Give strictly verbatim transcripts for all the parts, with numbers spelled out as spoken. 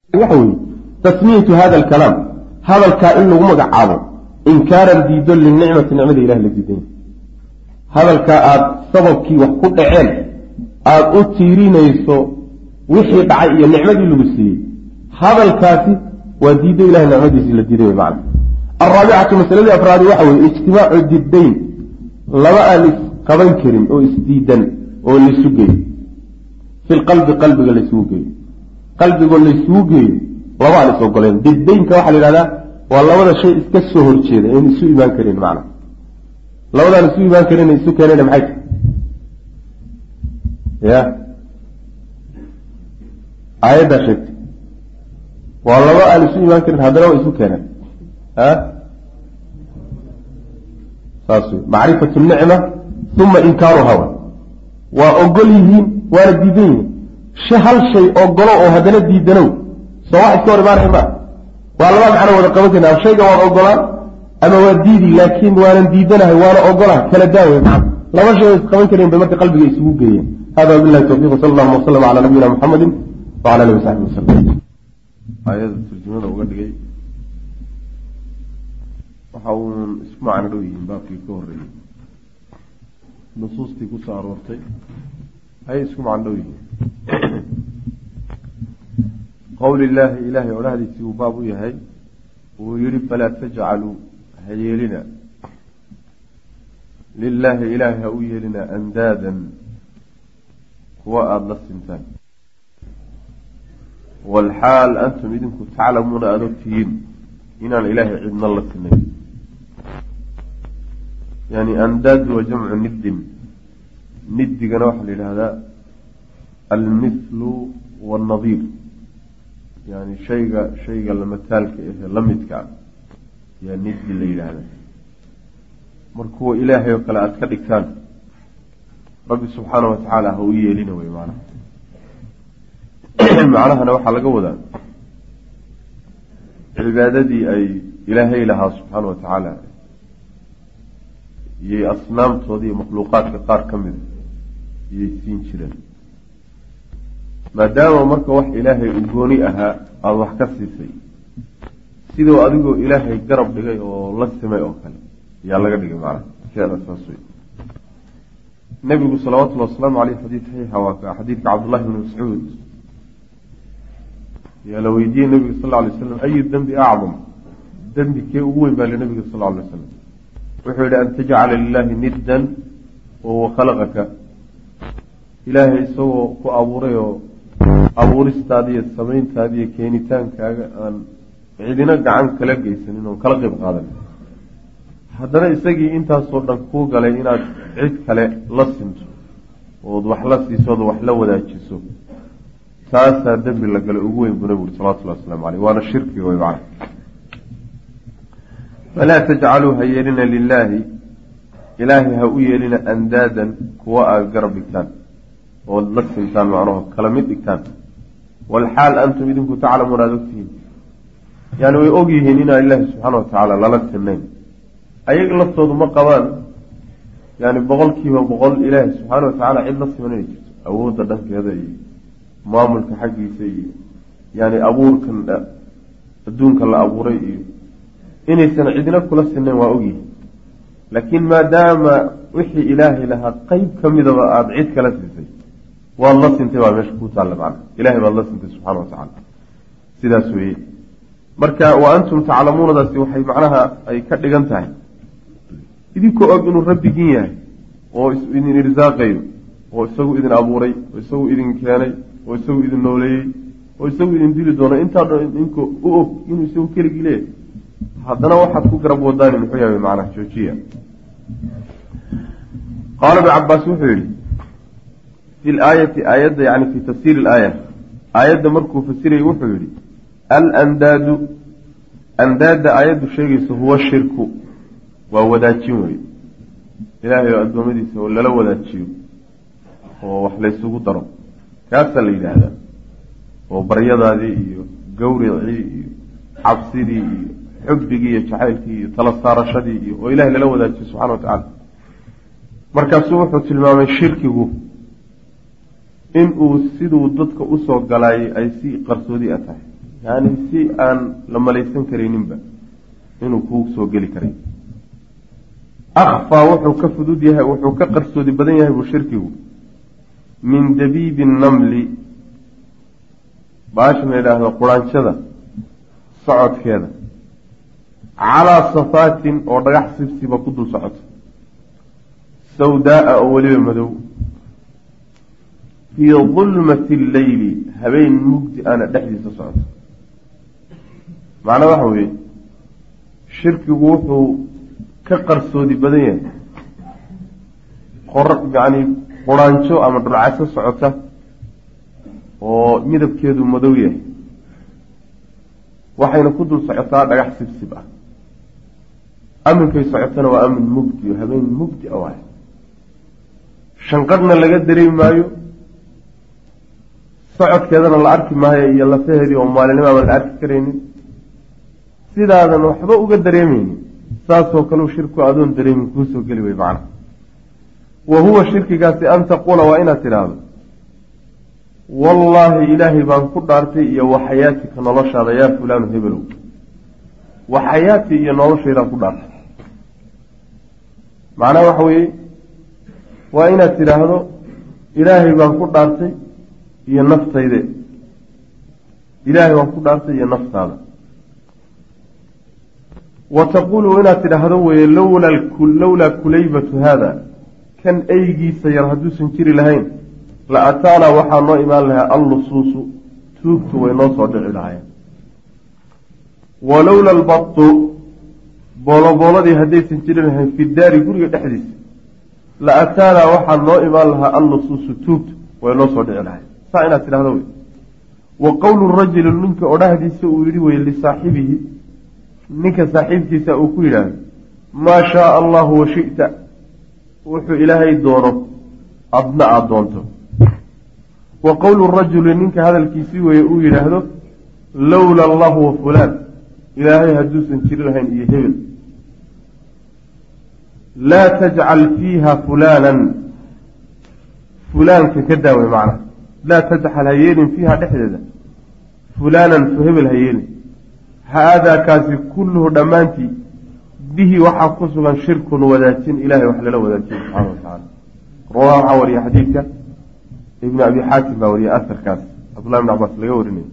وحوي تسمية هذا الكلام هذا الكائن له مقعابه إنكارا ديدل للنعمة نعمة إله للدين هذا الكائن سببك وكل عين آد أتيرين يسو وحي بعي النعمة اللي بسيه هذا الكاتي وديد إله نعمة للدين معنا الرابعة مسألة الأفراد وحوي اجتماع الدين لما ألف قبل كريم أو اسديدا أو لسوقي في القلب قلب اللي سوقي قلب اللي سوقي لما ألف وقلين الدين كواحد لهذا والله هذا شيء اسكسه هرشيد يعني سوء إيمان كريم معنا لو هذا سوء إيمان كريم يسوء كريم معك يا آية شك والله ما ألف سوء إيمان كريم هذا لو يسوء كريم ها صاصي معرفة النعمة ثم إنكارها وأقولهم والديدين شهل شيء أقولوا هذا الديدنو سواء كور مارحمة والله ما معنا ولا قبتنا أو شيء وانا أقولها أما وديدي لكن وانا ديدنها وانا أقولها كلا داوي معه لما شيء قبل كريم بمت قلبي يسوق جيه هذا بالله التوفيق صلى الله وسلم على نبينا محمد وعلى آله وصحبه وسلم. آيات الترجمة وقد جاي وحاول اسمع عن رويين باقي كوري نصوص تقول صارورتي هاي اسمع عن رويين قول الله إلهي ولهدي سيوبابو يهي ويريد فلا تجعلوا هيلنا لله إلهي هوي لنا أندادا هو أرض السنتان والحال أنتم إذنكم تعلمون أنكتين إن الإله عدنا الله السنين يعني أنداد وجمع ند ند جنوح لهذا المثل والنظير يعني شيء شيء لما تالك لم يتكعب يعني ند الليل هذا مركو إلهي وكلا أتكدك كان ربي سبحانه وتعالى هوية لنا ويمعنا معناها نوحى لقوة عبادتي أي إلهي لها سبحانه وتعالى يي أصنام تودي مخلوقات كقار كمذ يسين شرين ما دام مركو وح إلهي أقوني أها الله كسي سي سيدو أدقو إلهي قرب لغي والله السماء أوكال يلا قد لغي معنا كان أساسوي النبي صلوات الله والسلام عليه حديث صحيح حديث عبد الله بن مسعود يا لو يدي النبي صلى الله عليه وسلم أي الذنب أعظم ذنب كي أول بالنبي صلى الله عليه وسلم وحول أن تجعل لله ندا وهو خلقك إلهي سوى كأبوريه أبور استادية السمين تادية كينيتان كأن عيدنا عنك لقي سنين وكلقي بقادم هذا يسقي أنت صورنا كوج على إن عيد كلا لصمت وضوح لصي صود وحلا ولا تشسو ساسا دب اللي قال أقوي بنبي صلى الله عليه وسلم عليه وأنا شركي ويبعث فلا تجعلوا هيلنا لله إلهي هؤي لنا أندادا كواء قرب كان واللصم كان معروف كلمات كان والحال أنتم إذنكم تعلمون هذا يعني ويؤجيه هنا الله سبحانه وتعالى لا لسنين أيق لصود ما قبان يعني بغل كيف بغل إله سبحانه وتعالى عند لص من يجي أود دنك هذا ماملك حقي سيء يعني أبورك الدونك الله أبوري إني سنعدنا كل السنين وأجيه لكن ما دام وحي إلهي لها قيب كم إذا أدعيت كلا سيسي والله سنتبع مشكوت على معنا إلهي بالله سنتبع سبحانه وتعالى سيدا سوي مركا وأنتم تعلمون ذا سيوحي معناها أي كد جنتاي إذنكو أجنوا ربي جيه وإذن إرزاقي ويسوي إذن أبوري ويسوي إذن كياني ويسوي إذن نولي ويسوي إذن ديل دونا أنت إنكو أوه إنه يسوي كير جليه هذا واحد كوكرب وداني محيا معنا شوشية قال ابن عباس وحيري في الآية آيات يعني في تفسير الآية آيات مركو فسيري وحيري الأنداد أنداد آيات الشيء هو الشرك وهو داتشيوري إلهي أدوم ديسه ولا لو داتشيو هو وحليس قطر كاسا لي هذا وبريضة دي قوري عبسي دي حبقي شحيلتي تلصار شدي وإلهي لو داتشي سبحانه وتعالى مركز سوحة المام الشرك هو إن أسدوا ضدك أسوى قلاي أي سي قرصودي أتاي yani si aan la malaysan karayninba inuu kuu soo geli karay akfaa wuxuu ka fudud yahay wuxuu ka qarsoodi badan yahay buu shirkigu min dabiibi namli baashan la yidhaahdo quraanshada socodkeeda calaa safaatin oo dhagax sibsiba ku dul socoto sawdaaa oo weliba madow fii dulmati alleyli habeen mugdi ana dhexdiisa socoto macnaa waxa weeye shirkigu wuxuu ka qarsoodi badan yahay qor yacni quraanjo ama dhulcaso socota oo midabkeedu madow yahay waxayna ku dul socotaa dhagax sibsib ah aminkay socotana waa amin mugdi o habeen mugdi a waay shanqarhna laga dareemi maayo socodkeedana la arki maayo iyo lafaheedii oo maalinimo aan la arki karaynin sidaadan waxba uga dareemaynin saasoo kaleu shirku adoon dareemin kuusoo geli way macna wa huwa shirkigaasi an taquula waa inaad tidhaahdo wallaahi ilaahay baan ku dhaartay iyo waxayaatika noloshaada yaa fulaanu hebelow waxayaati iyo noloshaydaan ku dhaartay macnaha waxa weeye waa inaad tidhaahdo ilaahay baan ku dhaartay iyo naftayde ilaahay baan ku dhaartay iyo naftaada wa taquulu inaad tidhaahdo weye lowlaa kulaybatu haada kan eygiisa yar hadduusan jiri lahayn la ataanaa waxaa noo imaan lahaa allusuusu tuugtu way noo soo dhici lahayen walowla albatu boolobooladii haddaysan jiri lahayn fi daari guriga dhexdiisa la ataanaa waxaa noo imaan lahaa allusuusu tuugtu way noo soo dhici lahayen saa inaad tidhahdo wey wa qowlu rajuli ninka odhahdiisa uu yidhi weye lisaaxibihi ninka saaxiibkiisa uu ku yidhaahdo maa shaaa allahu wa shi'ta wuxuu ilaahay doono adna aada doonto wa qowlu rajuli ninka hadalkiisii weye uu yidhaahdo lowla allahu wa fulaan ilaahay hadduusan jiri lahayn iyo hebel laa tajcal fiiha fulaanan fulaanka ka daaway macnaha laa tajcal ha yeelin fiiha dhexdeeda fulaanan fu hebel ha yeelin haadaa kaasi kulluhu dhammaantii bihi waxaa ku sugan shirkun wadaajin ilahay wax lala wadaajin subxaana wa tacaala rawaa waxaa wariya xadiidka ibnu abi xaakim baa wariya asarkaas cabdullahi ibn cabaas laga warinay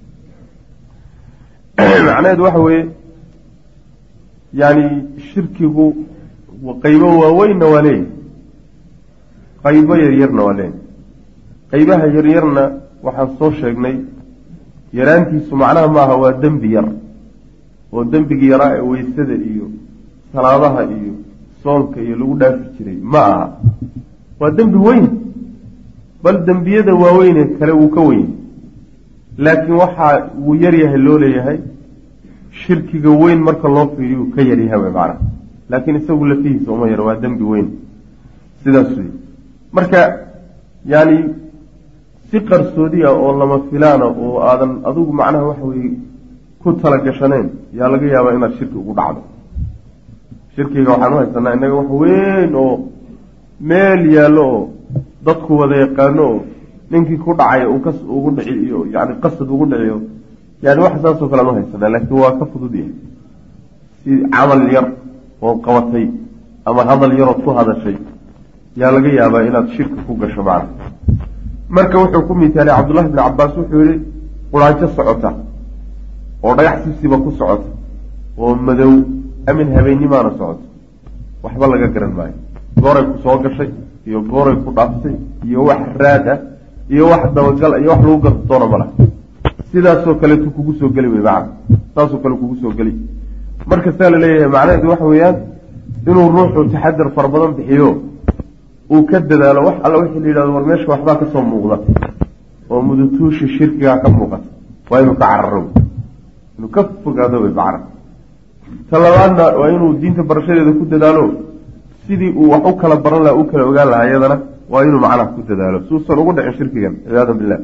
macnaheedu waxa weeye yani shirkigu qaybo waaweynna waa leeyahy qaybo yaryarna waa leeyahy qaybaha yaryarna waxaan soo sheegnay yaraantiisu macnaha maaha waa dembi yar oo dembigii yaraa ee weysada iyo salaadaha iyo soonka iyo lagu dhaafi jiray ma aha waa dembi weyn bal dembiyada waaweyne kale wuu ka weyn laakiin waxaa wuu yaryahay loo leeyahay shirkiga weyn marka loo fiiriyu ka yaryahay way macnaha laakiin isagu lafihiisa uma yaro waa dembi weyn sidaas wey marka yani si qarsoodi ah oo lama filaana oo aadan adigu macnaha waxa weye ku talagashanayn yaa laga yaabaa inaad shirki ugu dhacdo shirkiga waxaan u haysanaa innaga wax weyn oo meel yaallo oo dadku wada yaqaano oo ninkii ku dhacay uu kas ugu dhici iyo yani qasad ugu dhiciyo yani wax saasoo kale aan u haysanaa laakiin waa ka fudud yahay si camal yar oo qabatay ama hadal yarood ku hadashay yaa laga yaabaa inaad shirki ku gasho macna marka wuxuu ku mitaalay cabdullahi bni cabaas wuxuu yihi quraanjo socota oo dhagax sibsiba ku socota oo madow amin habeennimaana socoto waxba laga garan maayo gooray ku soo gashay iyo gooray ku dhaaftay iyo wax raad ah iyo wax dabagal iyo wax lagu garto doona ma laha sidaasoo kaleetu kugu soo geli wey macna saasoo kale kugu soo geli marka saa la leeyahay macnaheedu waxa weeyaan inuu ruuxu taxadar fara badan bixiyo uu ka dadaalo wax alla wixii la yidhahdo war meesha waxbaa ka soo muuqda oo mudutuushi shirkigaa ka muuqata waa inuu ka cararo inuu ka fogaado way macna ta labaadna waa inuu diinta barashadeeda ku dadaalo sidii uu wax u kala baran laha u kala ogaan lahaa iyadana waa inuu macnaha ku dadaalo suusan ugu dhicin shirkigan ciyaadan billah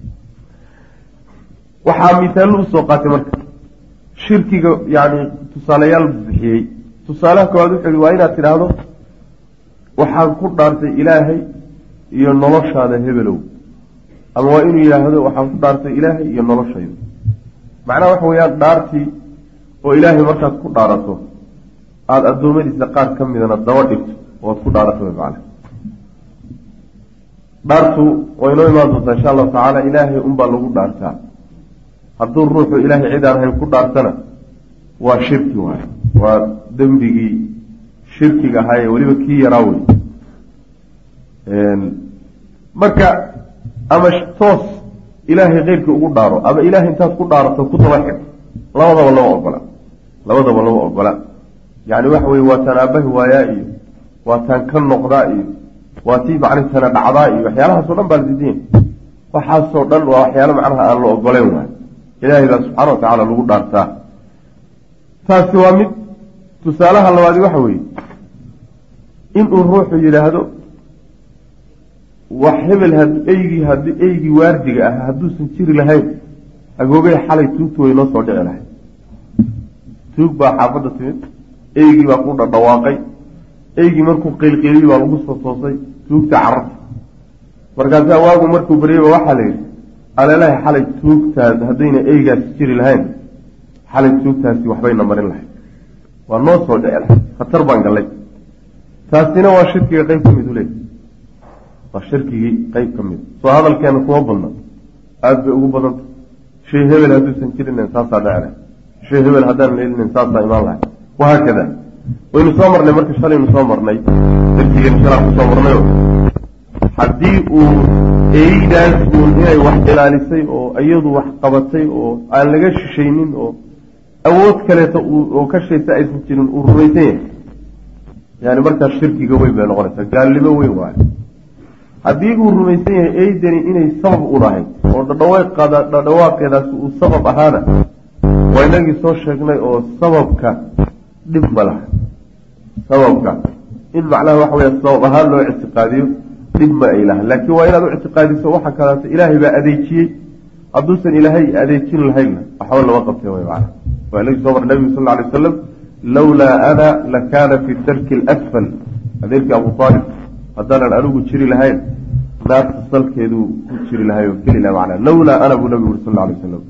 waxaa mitaallo usoo qaatay marka shirkiga yani tusaalayaal bixiyey tusaalaha koowaad wuxuu yihi waa inaad tidhaahdo waxaan ku dhaartay ilaahay iyo noloshaada hebelow ama waa inuu yidhaahdo waxaan ku dhaartay ilaahay iyo noloshayda macnaha waxa weeyaan dhaartii oo ilaahay markaad ku dhaarato aada addoommadiisa qaar ka midana daba dhigto oad ku dhaarato way macana dhaartu way noo imaan doontaa insha allahu tacaala ilaahay unbaa lagu dhaartaa hadduu ruuxu ilaahay cid aan ahayn ku dhaartana waa shirki waayo waa dembigii shirkiga ahaa ee weliba kii yaraa wey marka ama toos ilaahay keyrkii ugu dhaaro ama ilaahay intaad ku dhaarato ku daba xidh labadaba lama ogola labadaba lama ogola yacni waxa weye waa taan aabahi waayaa iyo waa taan ka noqdaa iyo waa tii macnitana dhacdaa iyo waxyaalahaasoo dhan baa la diidanya waxaasoo dhan waa waxyaalo macnaha aan la ogoleyn waay ilaahay baa subxaana watacaala lagu dhaartaa taasi waa mid tusaalaha labaadi waxa weeye inuu ruuxu yidhaahdo wax hebel had eygii haddii eygii waardiga ah hadduusan jiri lahayn agoogay xalay tuugtu way noo soo dhici lahay tuug baa xaafadda timid eygii baa ku dhadhawaaqay eygii markuu qeylqeeliyi baa lagu soo toosay tuugta cararta markaasaa waagu markuu baryayba waxaa la yidhi aleelahay xalay tuugtaas haddayna eygaasi jiri lahayn xalay tuugtaasi waxbayna marin lahay waa noo soo dhici lahay khatar baan gallay taasina waa shirkiga qeyb ka mid u leey waa shirkigii qeyb ka mid soo hadalkeena kuma badna aada bay ugu badanta shay hebel hadduusan jirinayn saasaa dhici lahay shay hebel haddaan leelinayn saasaa imaan lahay wahaakada waynu soo marnay marka shalaynu soo marnay darsigeenu shalaa ku soo marnayo haddii uu eydaas uun inay wax ilaalisay oo iyadu wax qabatay oo aan laga shishaynin oo awood kaleeto oo ka shaysa aysan jirin uu rumaysan yahay yani markaas shirkiga weyn bay noqonaysaa gaalnimo weyn waayo haddii uu rumaysan yahay eydani inay sabab u lahayd oo dhadhawaaqada dhadhawaaqeedaasi uu sabab ahaana waa inagii soo sheegnay oo sababka dhib ma laha sababka in macnaha waxa weya sabab ahaan loo ictiqaadiyo dhib ma ay laha laakiin waa inaad u ictiqaadiso waxa kaleeto ilaahay baa adeejiyey hadduusan ilaahay adeejin lahaynna waxba lama qabtay way macnaha waa inagii soo mar nabigu sal lla alay wasalam lawlaa ana lakaana fi darki alasfal adeerkii abu aalib haddaanan anigu jiri lahayn naarta salkeeduu ku jiri lahay oo geli laha macnaha lawlaa ana buu nabigu uri sal lla alay wasalam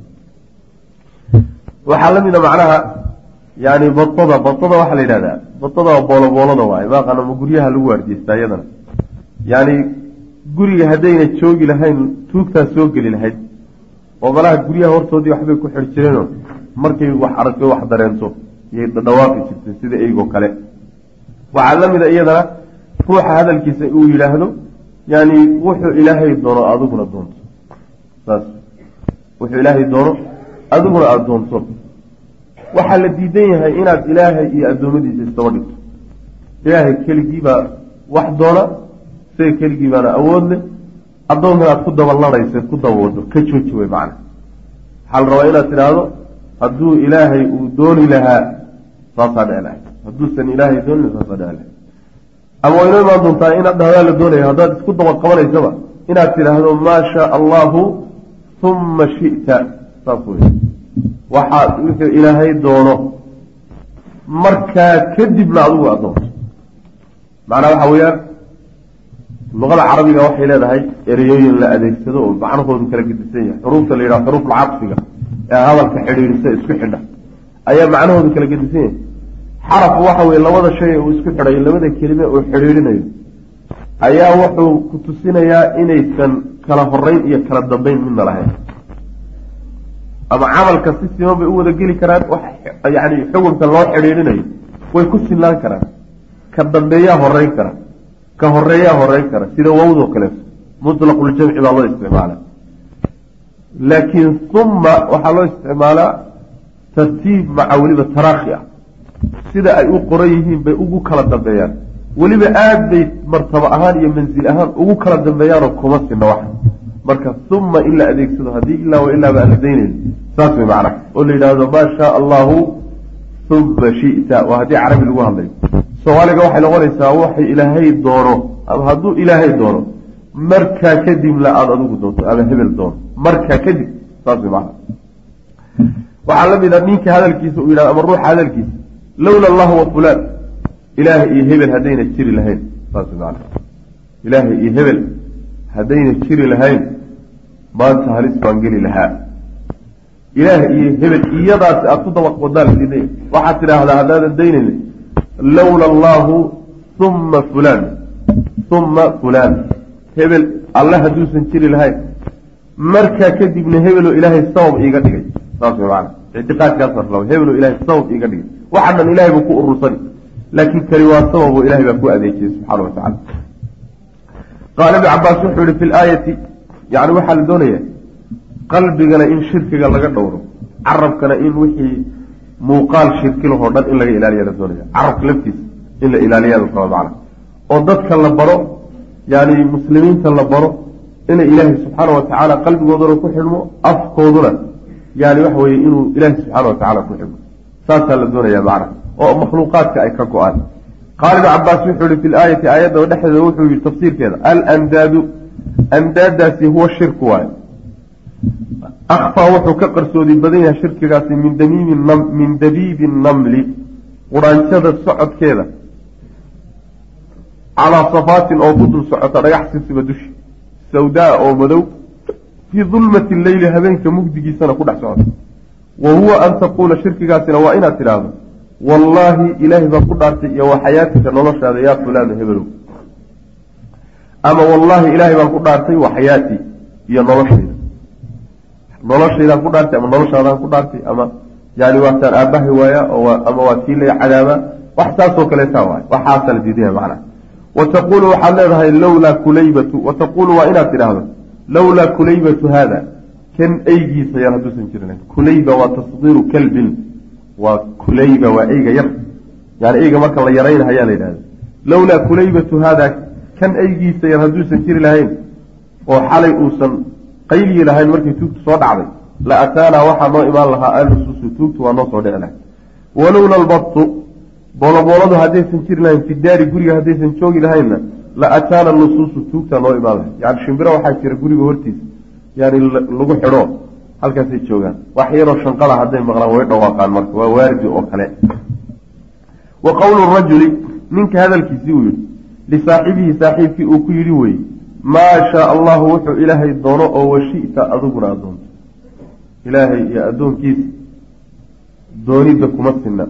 waxaa la mida macnaha yani badada badada waxaa la yidhahdaa badada waa booloboolada waaye maaqana ma guryaha lagu waardiyeystaa iyadana yani guriga haddayna joogi lahayn tuugtaa soo geli lahayd oo malaha guryaha hortoodii waxbay ku xidh jireenoo markay wax aragto wax dareento iyay dhawaaqi jirtay sida eygoo kale waxaa la mida iyadana ruuxa hadalkiisa uu yidhaahdo yani wuxuu ilaahay doono adiguna doonto saas wuxuu ilaahay doono adiguna aada doonto waxaa la diidan yahay inaad ilaahay iyo addoommadiisa isdaba dhigto ilaahay keligii baa wax doona isaga keligii baana awood leh addoonkan aad ku dabaladhaysa ku dabawado ka jooji wey macana waxaa la rabaa inaad tidhaahdo hadduu ilaahay uu dooni lahaa saasaa dhici lahay hadduusan ilaahay dooni laha saasaa dhici lahay ama waa inoo imaan doontaa inaad dhahdaa la doonaya haddaad isku daba qabanaysaba inaad tidhaahdo maa shaa allahu uma shita saas wey waxaa wuxuu ilaahay doono markaa kadibna adigu adoonto macnaha waxa weeyaan luqada carabiga waxay leedahay ereyooyin la adeegsado oo macnahoodu kala gedisan yahay xuruufta la yidhaha xuruuf alcadfiga ee hadalka xidhiidhisa isku xidha ayaa macnahoodu kala gedisan yahay xaraf waxa weye labada shay uu isku xidhayo labada kelime uu xidhiidhinayo ayaa wuxuu ku tusinayaa inaysan kala horeyn iyo kala dambeyn midna lahayn ama camalka si siman bay u wada geli karaan wax yani xukunka loo xidhiidhinayo way ku sinlaan karaan ka dambeeyaa horeyn kara ka horeeyaa horeyn kara sida wawdoo kaleeto mutlaqul-jamci baa loo isticmaala laakiin uma waxaa loo isticmaalaa tartiib maca weliba taraakhi ah sida ay u qoran yihiin bay ugu kala dambeeyaan weliba aada bay martabo ahaan iyo mansil ahaan ugu kala dambeeyaanoo kuma sinna wax marka uma in la adeegsado haddii ilaa wa ilaaba aan la daynayn saas way macna oo la yidhaahdo maa shaa allahu uma shita waa haddii carabi lagu hadlayo soomaaliga waxay noqonaysaa waxay ilaahay doono ama hadduu ilaahay doono markaa kadibna aada adigu doonto ama hebel doono markaa kadib saas way macna waxaa la mid a ninka hadalkiisa uu yidhahdo ama ruuxa hadalkiisa lawla allahu wa fulaan ilaahay iyo hebel haddayna jiri lahayn saas way macna ilaahay iyo hebel haddayna jiri lahayn maanta halis baan geli lahaa ilaah iyo hebel iyadaas aad ku dabaq wadaan lidee waxaad tidhaahdaa haddaadan daynayna lowla allahu uma fulaan uma fulaan hebel alle hadduusan jiri lahayn markaa kadibna hebeloo ilaahay sabab iiga dhigay saas way macana ictiqaadkaas arlaba hebeloo ilaahay sabab iiga dhigay waxa dhan ilahay buu ku urursani laakiin kani waa sababoo ilahay baa ku adeejiyey subxaana wa tacala qaala ibnu cabaas wuxuu yihi fi laayati yani waxaa la doonaya qalbigana in shirkiga laga dhowro carabkana in wixii muuqaal shirki lahoo dhan in laga ilaaliya la doonaya carabka laftiisa in la ilaaliya la raba macana oo dadka la baro yani muslimiinta la baro inay ilaahay subxaana wa tacaala qalbigooduna ku xidhmo afkooduna yani waxa weye inuu ilaahay subxaana wa tacala ku xidhmo saasaa la doonaya macna oo makhluuqaadka ay ka go-aan qaala ibnu cabaas wuxuu yihi fi laayati aayadda dhexdeeda wuxuu yihi tafsiirkeeda alandaadu andaadaasi huwa shirku waayo akfaa wuxuu ka qarsoodi badan yahay shirkigaasi min damiimi min dabiibi namli quraanjada socodkeeda calaa safaatin oo ku dul socota dhagax sisiba dushi sawdaa oo madow fii dulmati leyli habeenka mugdigiisana ku dhex socota wa huwa an taquula shirkigaasina waa inaad tidhaahdo wallaahi ilaahay baa ku dhaartay iyo wa xayaatika noloshaada yaa fulaana hebelow ama wallaahi ilaahay baan ku dhaartay wa xayaatii iyo noloshayda noloshaydaan ku dhaartay ama noloshaadaan ku dhaartay ama yani waataan aabbahay waaya ama waa tii lay cadaabaa wax saasoo kaleetaa waay waxaasaa la diidaya macnaha wa taquulu waxaad leedahay lowlaa kulaybatu wa taquulu waa inaad tidhaahdo lowlaa kulaybatu haada kan eygiisa yar hadduusan jirin kulayba waa tasdiiru kalbin waa kulayba waa eyga yar yani eyga marka la yaraynahayaa la yidhahda lowlaa kulaybatu haada kan eygiisa yar hadduusan jiri lahayn oo xalay uusan qayliyi lahayn markay tuugtu soo dhacday la ataanaa waxaa noo imaan lahaa alususu tuugtu waa noo soo dhici lahay walowla albatu boolobooladu haddaysan jiri lahayn fi daari guriga haddaysan joogi lahaynna la ataana lusuusu tuugtaa noo imaan lahay yani shimbiro waxaa jira guriga hortiisa yani lagu xidho halkaasay joogaan wax yaroo shanqada hadday maqlaan way dhawaaqaan marka waa waardi oo kale wa qowlu rajuli ninka hadalkiisii uu yihi lisaaxibihi saaxiibkii uu ku yidhi weye maa shaa allahu wuxuu ilaahay doono oo washita adiguna addoonto ilaahay iyo addoonkiisa doonidda kuma sinna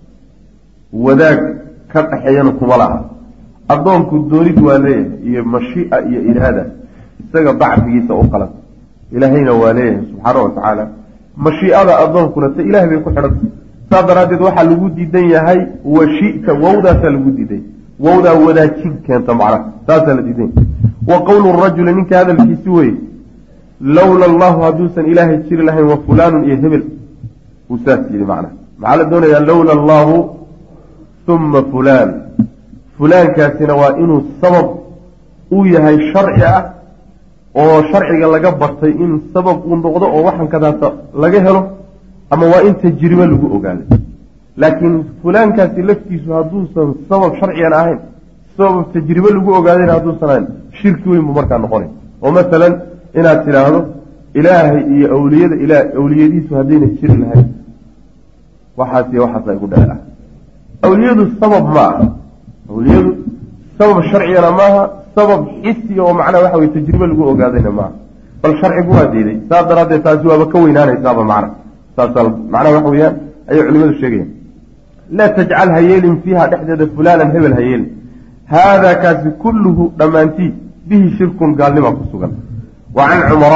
wadaag ka dhaxeeyana kuma laha addoonku doonid waa leeyahay iyo mashii'a iyo iraada isaga bacfigiisa u qalan ilaahayna waa leeyahay subxaana wa tacaala mashiicada addoonkuna ta ilahay bay ku xidhanta saas daraaddeed waxaa lagu diidan yahay washita wowdaasaa lagu diiday wowdaa wadaajin keenta macnaha saasaa la diidan yahay wa qowlu rajuli ninka hadalkiisi weye lowla allahu hadduusan ilaahay jiri lahayn wa fulaanun iyo hebel uu saas yidhi macnaha maxaa la doonayaa lowla allahu uma fulaan fulaankaasina waa inuu sabab uu yahay sharci ah oo sharciga laga bartay in sabab uu noqdo oo waxankadaasa laga helo ama waa in tajribe lagu ogaaday laakiin fulaankaasi laftiisu hadduusan sabab sharcigan ahayn sabab tajribe lagu ogaadayna hadduusan ahayn shirki weyn buu markaa noqonay oo masalan inaad tidhaahdo ilaahay iyo awliyada ila awliyadiisu haddayna jiri lahayn waxaas iyo waxaasa igu dhece ah awliyadu sabab ma aha awliyadu sabab sharcigana maaha sabab xisiya oo macnaha waxa weye tajribe lagu ogaadayna maaha bal sharcigu waa diiday saas daraaddeed taasi waaba ka weynaanaysaaba macna saasaa macnaha waxa weeyaan ayay culimadu sheegayaan laa tajcal ha yeelin fiiha dhexdeeda fulaanan hebel ha yeelin haadaa kaasi kulluhu dhammaantii bihi shirkun gaalnima ku sugan wa can cumara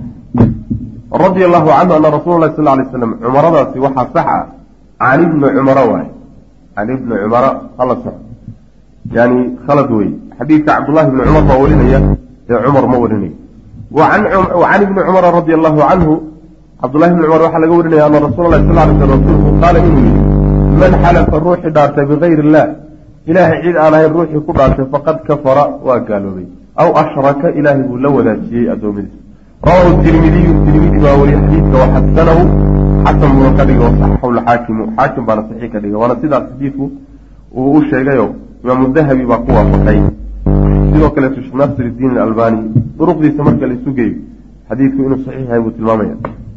radia allahu canhu ana rasuula lahi sal lay slam cumaradaasi waxaa sax ah can ibni cumara waay can ibni cumara hala soco yani khalad wey xadiidka cabdullahi ibni cumar baa warinaya ee cumar ma warinayo wacan ibni cumara radia allahu canhu cabdullahi ibni cumar waxaa laga warinaya ana rasuula lahi sal lay slam rasuulku qaala inuu yihi man xalafa ruuxi dhaartay bigayr illah ilaahay cid aan ahayn ruuxii ku dhaartay faqad kafara waa gaaloobay aw ashraka ilaahay buu la wadaajiyey addoommadiisa rawahu tirmidiyu tirmidi baa wariye xadiidka waxasanahu xasan buuna ka dhigay wasaxaxu lxaakimu xaakim baana saxiix ka dhigay waana sidaas xadiidku uu u sheegayo imaamu dahabi baa ku waafaqay sidoo kaleeto sheekh naasir iddiin alalbani duruqdiisa marka la isu geeyo xadiidku inuu saxiix yahay buu tilmaamaya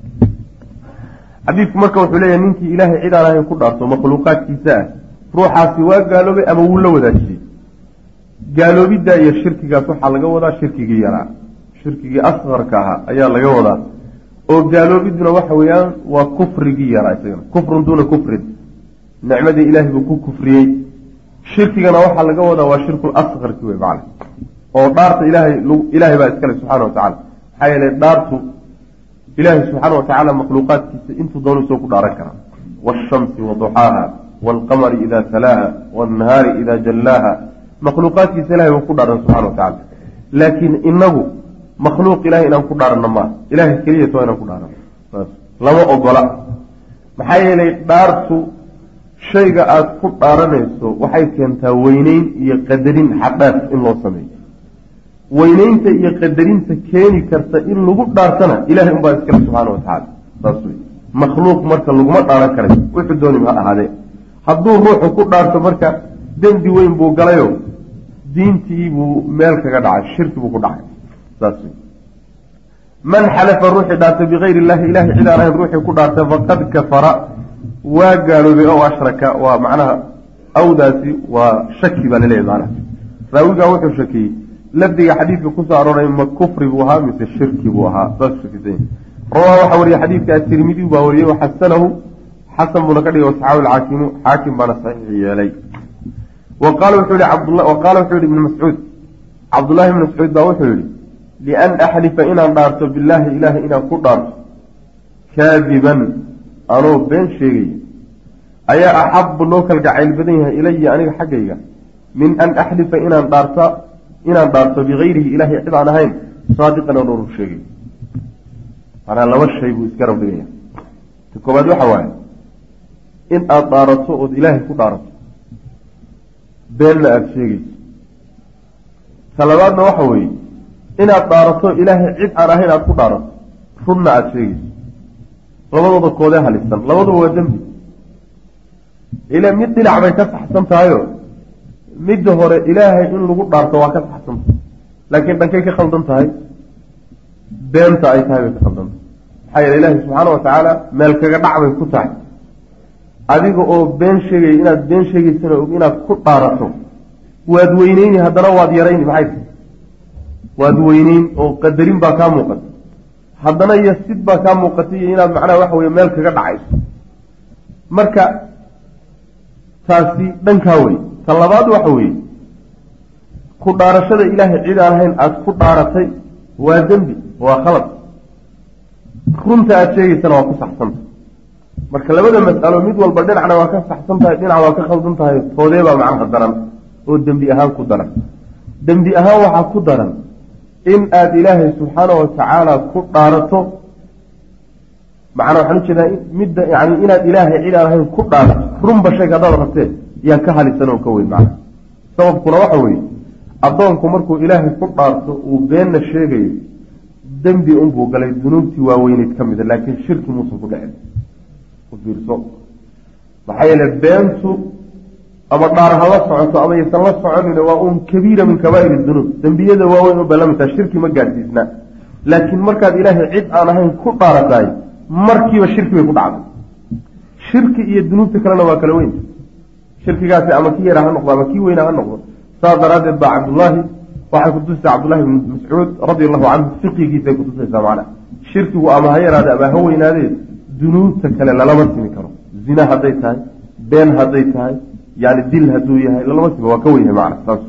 xadiidku marka wuxuu leeyahay ninkii ilaahay cid aan ahayn ku dhaarto makhluuqaadkiisa ah ruuxaasi waa gaaloobay ama wuu la wadaajiyey gaaloobiddaa iyo shirkigaas waxaa laga wadaa shirkigii yaraa shirkigii asqarka ahaa ayaa laga wadaa oo gaaloobiduna waxa weeyaan waa kufrigii yaraa isagana kufrun duuna kufrin nicmadii ilaahay buu ku kufriyey shirkigana waxaa laga wadaa waa shirkul asqarki wey macna oo dhaarta ilaahay ilaahay baa iskale subxaana watacala maxaa yeelay dhaartu ilaahay subxaana watacaala makhluuqaadkiisa intuu doono isoo ku dhaaran karaa waashamsi waduxaaha waalqamari idaa talaaha waannahaari idaa jallaaha makhluuqaadkiisa ilahay buu ku dhaaran subxana watacala laakiin inagu makhluuq ilahay inaan ku dhaaranno maaha ilahay keliyata waa inaan ku dhaaranno lama ogola maxaa yeelay dhaartu shayga aada ku dhaaranayso waxay keentaa weyneyn iyo qadarin xadhaaf in loo sameeyo weyneynta iyo qadarinta keeni karta in lagu dhaartana ilahay unbaa iskale subxaana watacaala saas wey makhluuq marka laguma dhaaran karay wuxuu doonima ha ahaadee hadduu ruuxu ku dhaarto marka dembi weyn buu galayo diintii buu meel kaga dhacay shirki buu ku dhacay saas wey man xalafa ruuxii dhaartay bikayri illahi ilahay cid aan ahayn ruuxii ku dhaartay faqad kafara waa gaaloobay ow ashraka waa macnaha awdaasi waa shaki baa laleeyahy macnaha raawigaa wuxuu shakiyey lafdiga xadiidka kusoo arooray ma kufri buu ahaa mise shirki buu ahaa saas shakisay rawaa waxaa wariyey xadiidka atirmidiy baa wariyey waxasanahu xasan buuna ka dhigay wasaxaahu lxaakimu xaakim baana saxiix yeelay wa qaala wuxuu yihi cabdla wa qaala wuxuu yihi ibnu mascuud cabdullahi ibnu mascuud baa wuxuu yihi lian axlifa inaan dhaarto billaahi ilaahay inaan ku dhaarto kaadiban anoo been sheegaya ayaa axabu loo kalgacayl badan yahay ilaya aniga xaggayga min an axlifa inaan dhaarta inaan dhaarto bikayrihi ilaahay cid aan ahayn saadiqan oo rur sheegay manaa laba shay buu iska rab dhigaya ta koobaad waxa waaye in aada dhaarato ood ilaahay ku dhaarato beenna aada sheegayso ta labaadna waxa weeye inaad dhaarato ilaahay cid aan ahayn aada ku dhaarato runna aada sheegayso labadooda koodee halisan labaduba waa dembi ila mid dhinac bay ka saxsan tahayo midda hore ilaahay in lagu dhaarto waa ka saxsan tahay laakiin dhankay ka khaldan tahay beenta ay tahay bay ka khaldan tahay maxaa yeele ilaahay subxaana watacaala meel kaga dhac bay ku tahay adiga oo been sheegaya inaad been sheegaysana og inaad ku dhaarato waad weyneyni haddana waad yarayni maxay tahay waad weyneyn oo qadarin baa kaa muuqata haddana iyo sid baa kaa muuqatay iyo inaad macnaha waxa weye meel kaga dhacayso marka taasi dhankaa wey ta labaad waxa weeye ku dhaarashada ilaahay cid aan ahayn aada ku dhaaratay waa dembi waa khalad runta aada sheegaysana waa ku saxsanta marka labada mas'alo mid walba dhinacna waa ka saxsan tahay dhinac waa ka khaldan tahay toodee baa macnaha daran oo dembi ahaan ku daran dembi ahaan waxaa ku daran in aada ilaahay subxaana watacaala ku dhaarato macnaa waxaan ujeedaa midda yani inaad ilaahay cid aan ahayn ku dhaarato runba sheeg haddaad rabtee yaan ka halisan oo ka weyn macna sababkuna waxa weeye addoonku markuu ilaahay ku dhaarto uu beenna sheegayo dembi unbuu galay dunuubtii waaweyneyd ka mida laakiin shirki muusan ku dhicin u fiirso maxaa yeele beentu ama dhaar ha la socoto ama yaysan la soconina waa un kabiira min kabaa'ir dunuub dembiyada waaweyn u ballamtaa shirki ma gaadhsiisna laakiin markaad ilaahay cid aan ahayn ku dhaarataay markiiba shirki bay ku dhacday shirki iyo dunuubta kalena waa kala weyn shirkigaasi ama kii yara ha noqdo ama kii weyna ha noqdo saas daraaddeed baa cabdullaahi waxay kutusaysaa cabdullahi bn mascuud radia allahu canhu fiqigiisay kutusaysaa macnaa shirkigu ama ha yaraade ama ha weynaadee dunuubta kale lalama simi karo zina hadday tahay been hadday tahay yani dil hadduu yahay lalama simi waa ka wen yahay macna saas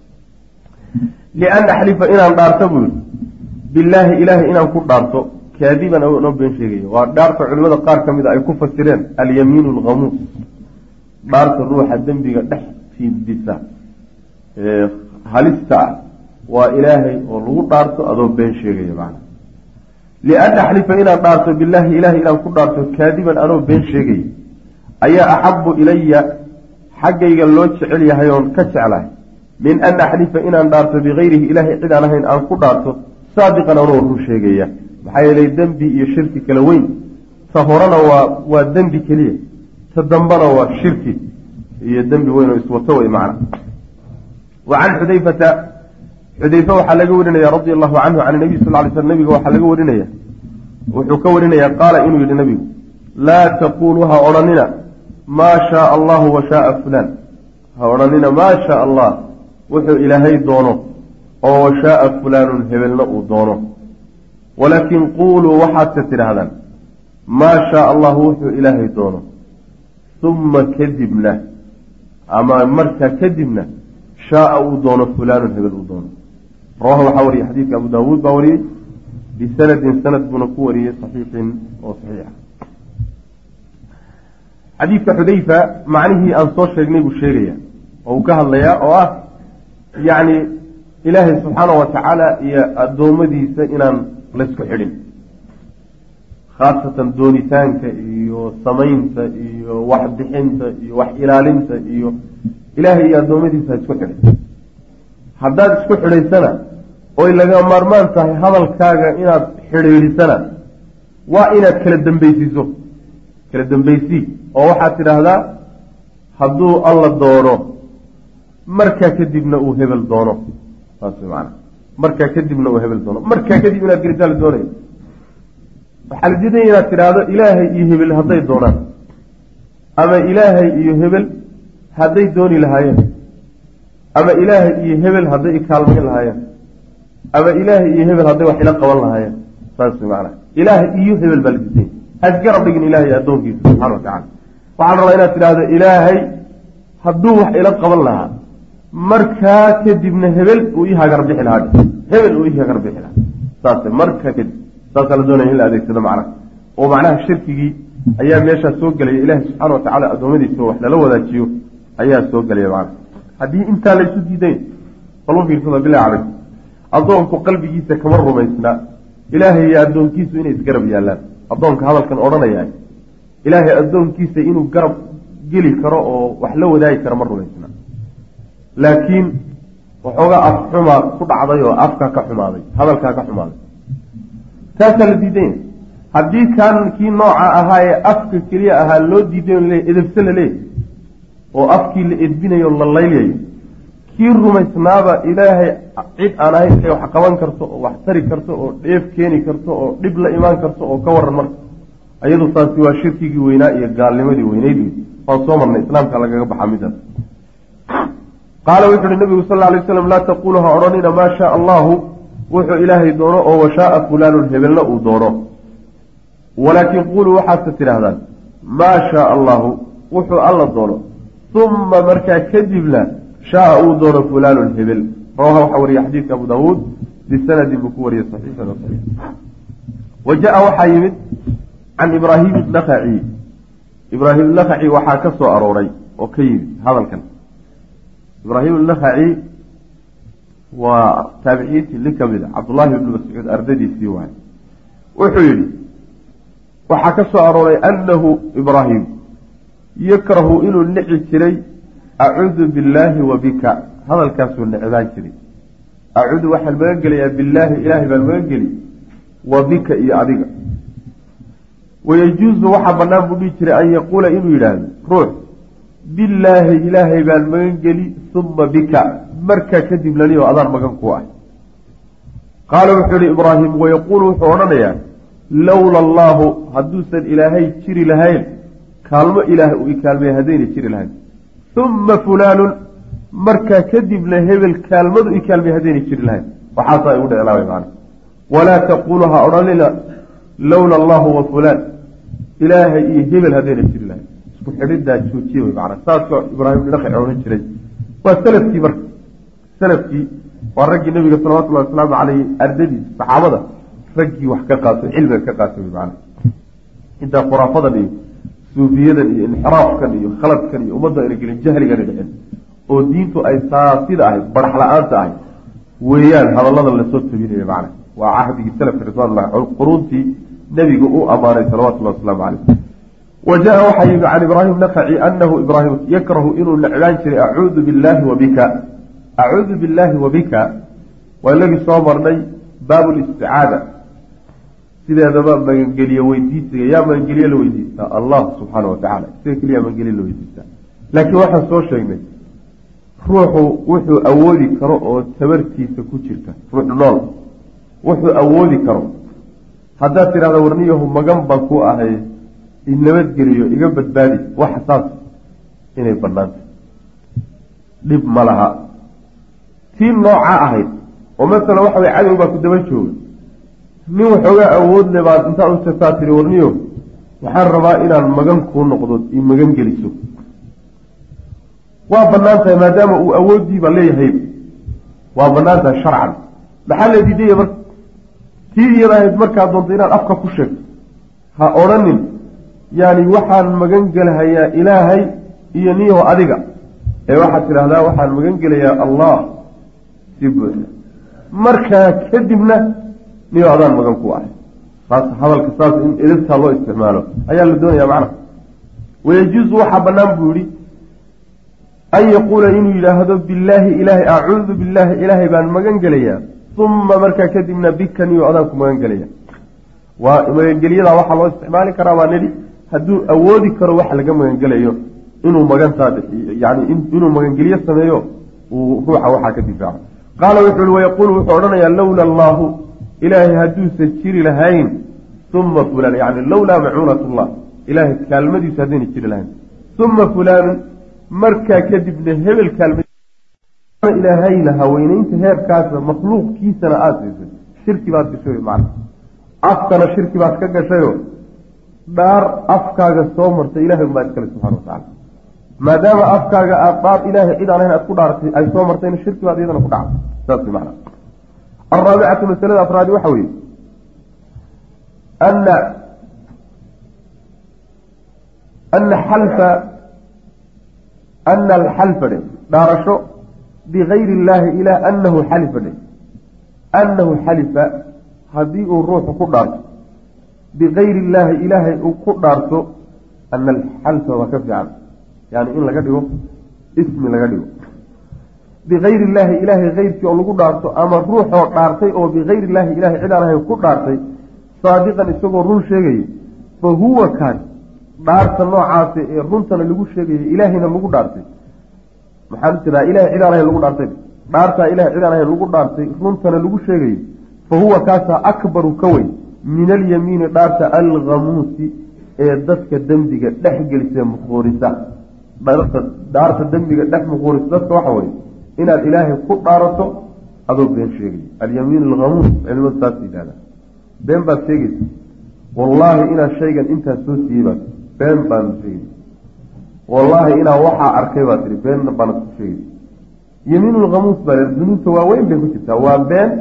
lian axlifa inaan dhaarto buu yihi billaahi ilaahay inaan ku dhaarto kaadiban noo been sheegayo waa dhaarta culimada qaar ka mid a ay ku fasireen alyamiinu alghamuus dhaarta ruuxa dembiga dhex fiidisa halista ah waa ilaahay oo lagu dhaarto adoo been sheegaya macna lian axlifa inaan dhaarto billaahi ilaahay inaan ku dhaarto kaadiban anoo been sheegaya ayaa axabu ilaya xaggayga loo jecel yahay oon ka jeclahay min an axlifa inaan dhaarto bikayrihi ilaahay cid aan ahayn aan ku dhaarto saadiqan anoo run sheegaya maxaa yeelay dembi iyo shirki kala weyn ta horena waa waa dembi keliya ta dambana waa shirki iyo dembi weyn oo iswato wey macna wa can xudayfata xudayfe waxaa laga warinaya radia allahu canhu can nabiy sal ly sl nabiga waxaa laga warinaya wuxuu ka warinaya qaala inuu yihi nabigu laa taquluu ha odhanina maa shaaa allahu wa shaaa fulaan ha odhanina maa shaaa allah wuxuu ilaahay doono oo wa shaaa fulaanun hebelna uu doono walaakin quuluu waxaad ka tidhaahdaan maa shaa allahu wuxuu ilaahay doono uma kadibna ama markaa kadibna shaaa uu doono fulaanun hebel uu doono rawaha waxaa wariyey xadiidka abu daawuud baa wariyey bisanadin sanad buuna ku wariyey saxiixin oo saxiixa xadiidka xudayfa macnihii aan soo sheegnay buu sheegaya oo uu ka hadlayaa oo ah yacni ilaahay subxaana wa tacaala iyo addoommadiisa inaan laysku xidhin khaasatan doonitaanka iyo samaynta iyo wax bixinta iyo wax ilaalinta iyo ilaahay iyo addoommadiisa isku xidhay haddaad isku xidhaysana oy laga maarmaan tahay hadalkaaga inaad xidhiidhisana waa inaad kala dambaysiiso kala dambaysii oo waxaad tidhaahdaa hadduu alla doono markaa kadibna uu hebel doono saas macanaa markaa kadibna uu hebel doono markaa kadib inaad gelisaa la doonaya waxaa la diidaya inaad tidhaahdo ilaahay iyo hebel hadday doonaan ama ilaahay iyo hebel hadday dooni lahaayeen ama ilaahay iyo hebel hadday ikaalmayn lahaayeen ama ilaahay iyo hebel hadday wax ila qaban lahaayeen saas macanaa ilaahay iyo hebel baa la diidaya hasgarab dhigin ilaahay addoonkiisa subxana wa tacala waxaa la rabaa inaad tidhaahdo ilaahay hadduu wax ila qaban lahaa markaa kadibna hebel uu ii hagarbixi lahaa hebel uu ii hagarbixi lahaa saase markaa kadib saasaa la doonaya in la adeegsado macnaha oo macnaha shirkigii ayaa meeshaa soo gelaya ilaahay subxaana wa tacala addoommadiisa wax lala wadaajiyo ayaa soo gelaya macnaha haddii intaa laysu diidayn balma fiirsada bilahi caleyk addoonku qalbigiisa kama rumaysna ilaahay iyo addoonkiisu inay isgarab yaallaan addoonka hadalkan odhanaya ilaahay addoonkiisa inuu garab geli karo oo wax la wadaagi karo ma rumaysna laakiin waxoogaa afxumaa ku dhacday oo afkaa ka xumaaday hadalkaa ka xumaaday taasaa la diidanya haddii kaan kii nooca ahaa ee afka keliya ahaa loo diidayo le edebse la leeyahy oo afkii la edbinayo la laylayo kii rumaysnaaba ilaahay cid aan ahayn inay wax qaban karto oo wax tari karto oo dheef keeni karto oo dhib la imaan karto oo ka waran marka iyadu taasi waa shirkigii weynaa iyo gaalnimadii weyneyd waan soo marnay islaamka lagaga baxaa midaas qaala wuxu uhi nabigu sal alay waslam laa taqulu ha odhanina maa shaa allahu wuxuu ilaahay doono oo washaaa fulaanun hebelna uu doono walaakin quluu waxaadka tidhaahdaan maa shaa allahu wuxuu alla doono uma markaa kadibna shaaa uu doono fulaanun hebel rawaha waxaa wariyey xadiidka abu daawuud bisanadin buu ku wariyey saxiixan oo saxiix wa jaa waxaa yimid can ibraahim nakaci ibraahim nakaci waxaa ka soo arooray oo ka yimid hadalkan ibraahim nakaci waa taabiciintii nin ka mid a cabdullaahi ibnu mascuud ardadiisii waay wuxuu yidhi waxaa ka soo arooray annahu ibraahim yakrahu inuu nici jiray acuudu billaahi wa bika hadalkaasuu necbaan jiray acuudu waxaan magan gelayaa billaahi ilaahay baan magan geli wa bika iyo adiga wayajuusu waxaa bannaan buu dhihi jiray an yaquula inuu yidhaahdo ruux billaahi ilaahay baan magan geli uma bika markaa kadib lanioo adaan magan ku ah qaala wuxuu yihi ibraahim wayaquulu wuxuu odhanayaa lowla allaahu hadduusan ilaahay jiri lahayn kaalmo ilaah uu ikaalmaya haddayna jiri lahayn uma fulaanun markaa kadibna hebel kaalmadu ikaalmaya haddayna jiri lahayn waxaasaa igu dheclaabay macana walaa taquulu ha odhanina lowla allahu wa fulaan ilaahay iyo hebel haddayna jiri lahayn isku xidhidaa joojiye way macana saasoo ibraahim dhaqaci odhan jiray waa salafkii marka salafkii waa raggii nabiga salawatullahi wasalaamu caleyh ardadiisa saxaabada raggii wax ka qaato cilmiga ka qaatay way macana intaa khuraafadan iyo suufiyadan iyo inxiraafkan iyo khaladkan iyo ummadda ayna gelin jahligana dhicin oo diintu ay saasida ahayd barax la-aanta ahayd weeyaan hadallada lasoo tabinaya macana waa cahdigii salafka ridwaanullah quruuntii nebiga u ammaanay salawatullahi wasalaamu caleyh wa jaa waxaa yimi can ibraahim nakaci anahu ibraahim yakrahu inuu necbaan jiray acuudu billaahi wa bika acuudu billaahi wa bika waa inagii soo marnay baabu listicaada sideedaba magangeliye weydiisiga yaa magangeliye la weydiistaa allah subxaana wa tacala isaga keliya magangeliye la weydiistaa laakiin waxaan soo sheegnay ruuxu wuxuu awoodi karo oo tabartiisa ku jirta ruux nool wuxuu awoodi karo haddaad tidhahda warniyahu magan baan ku ahay inabadgeliyo iga badbaadi waxa saas inay bannaantay dhib ma laha tii nooca ahayd oo masala waxa way cadow baa ku daba jooga nin waxoogaa awood le baad intaa u tagtaa tiri warniyo waxaan rabaa inaan magan kuu noqdo io magan geliso waa bannaan tahay maadaama uu awooddiiba leeyahay waa bannaan tahay sharcan maxaa la diidaya marka tii iyada ahayd markaad doonto inaad afka ku sheegto ha odhanin yaani waxaan magan gelahayaa ilaahay iyo niyaho adiga ee waxaad tidhaahdaa waxaan magan gelayaa allah si buuxda markaa kadibna niyo adaan magan ku ahay saas hadalka saas in edabtaa loo isticmaalo ayaa la doonayaa macna wayajuusu waxaa bannaan buu yihi an yaquula inuu yidhaahdo billaahi ilaahay acuudu billaahi ilaahay baan magan gelayaa uma markaa kadibna bika niyo adaan ku magan gelaya waa magangelyadaa waxaa loo isticmaali karaa waa nidhi hadduu awoodi karo waxa laga magangelayo inuu magantaa yani inuu magangelyo sameeyo uu ruuxa waxaa ka difaaco qaala wuxuu i wayaquulu wuxuu odhanayaa lowla allaahu ilaahay hadduusan jiri lahayn uma fulaan yani lowlaa macuunat llah ilaahay kaalmadiisu haddayna jiri lahayn uma fulaanun markaa kadibna hebel kaalmad ilaahay lahaa weynaynta heerkaasa makhluuqkiisana aada siisay shirki baad gashay macna afkana shirki baad ka gashayo dhaar afkaaga soo martay ilahay unbaa iskale subxana watacala maadaama afkaaga aad dhaar ilaahay cid aan ahayn aad ku dhaaratay ay soo martayna shirki baad iyadana ku dhacday saas way macna alraabicatu masalada afraadi waxa weeye ana ana xalfa ana alxalfa dhe dhaarasho bigayri illaahi ilaa anahu xalifa dhe anahu xalifa haddii uu ruuxu ku dhaarto bigayri illaahi ilaahay uu ku dhaarto ana alxalfa waa ka fiican yani in laga dhigo ismi laga dhigo bigayri illaahi ilaahay keyrkii oo lagu dhaarto ama ruuxoo dhaartay oo bigayri illaahi ilahay cid aan ahayn ku dhaartay saadiqan isagoo run sheegaya fa huwa kaan dhaarta noocaasi ee runtana lagu sheegaya ilaahayna lagu dhaartay maxaan u tiraa ilahay cid aan ahayn lagu dhaartay dhaartaa ilahay cid aan ahayn lagu dhaartay runtana lagu sheegayo fa huwa kaasaa akbaru ka weyn min alyamiini dhaarta alkhamuusi ee dadka dembiga dhex gelisa muquurisa dhaarta dembiga dhex muquurisa dadka waxa weye inaad ilaahay ku dhaarato adoo been sheegay alyamiin alkhamuus culimadu saas yidhahda been baad sheegaysa wallaahi inaad shaygan intaas soo siiyey baad been baana sheegay wallaahi inaa waxaa arkay baad tihi beenna baana ku sheegay yamiin alkhamuus baa leer dunuubta waaweyn bay ku jirtaa waa been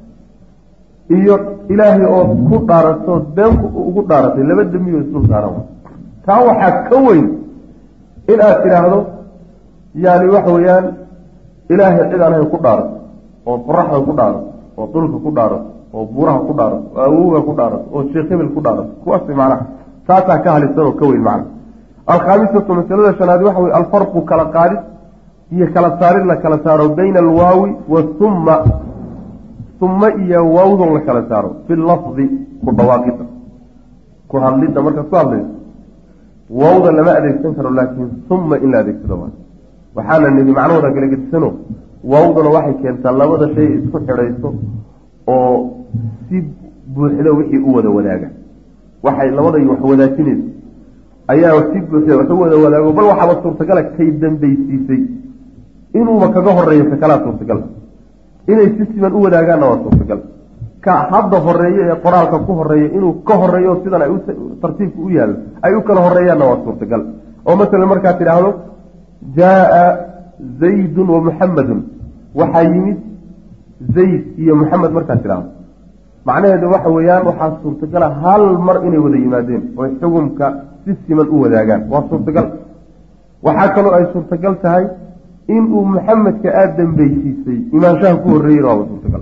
iyo ilaahay ood ku dhaaratood been ugu dhaaratay laba dembiyo isdul saaran taa waxaa ka weyn in aad tidhaahdo yani waxa weeyaan ilaahay cid aan ahayn ku dhaarato oo qoraxda ku dhaarato oo dhulka ku dhaarato oo buuraha ku dhaarato oo awowga ku dhaarato oo sheekh hebel ku dhaarato kuwaas macnaha taasaa ka halisan oo ka weyn macna alkhaamisatu masalada shanaad waxa weye alfarqu kala qaadid iyo kala saarid la kala saaro bayna alwaawi wasumma summa iyo waawdon la kala saaro fi lafdi ku dhawaaqida ku hadlidda markaad ku hadlayso waawda lama adeegsan karo laakiin summa in la adeegsado waa waxaana nidi macnahooda kala gedisano waawdana waxay keentaa labada shay isku xidhayso oo si buuxda wixii u wada wadaaga waxay labadai wax wadaajinayso ayaa si buuxda wax u wada wadaago bal waxaaba suurtagala kay dambaysiisay inuuba kaga horeeyo ka kalaa suurtagal inay si siman u wadaagaanna waa suurtagal ka hadda horeeyo ee qoraalka ku horeeya inuu ka horeeyo sidan ay tartiibka u yaallo ay u kala horeeyaanna waa suurtagal oo masalan markaad tidhaahdo jaa-a zaydun wa muxamadun waxaa yimid zayd iyo muxamed markaad tidhaahdo macnaheedu waxa weeyaan waxaa suurtagala hal mar inay wada yimaadeen oo xukumka si siman u wadaagaan waa suurtagal waxaa kaloo ay suurtagal tahay inuu muxamedka aada dambaysiisay imaanshaha ku horreeyeen waaba suurtagal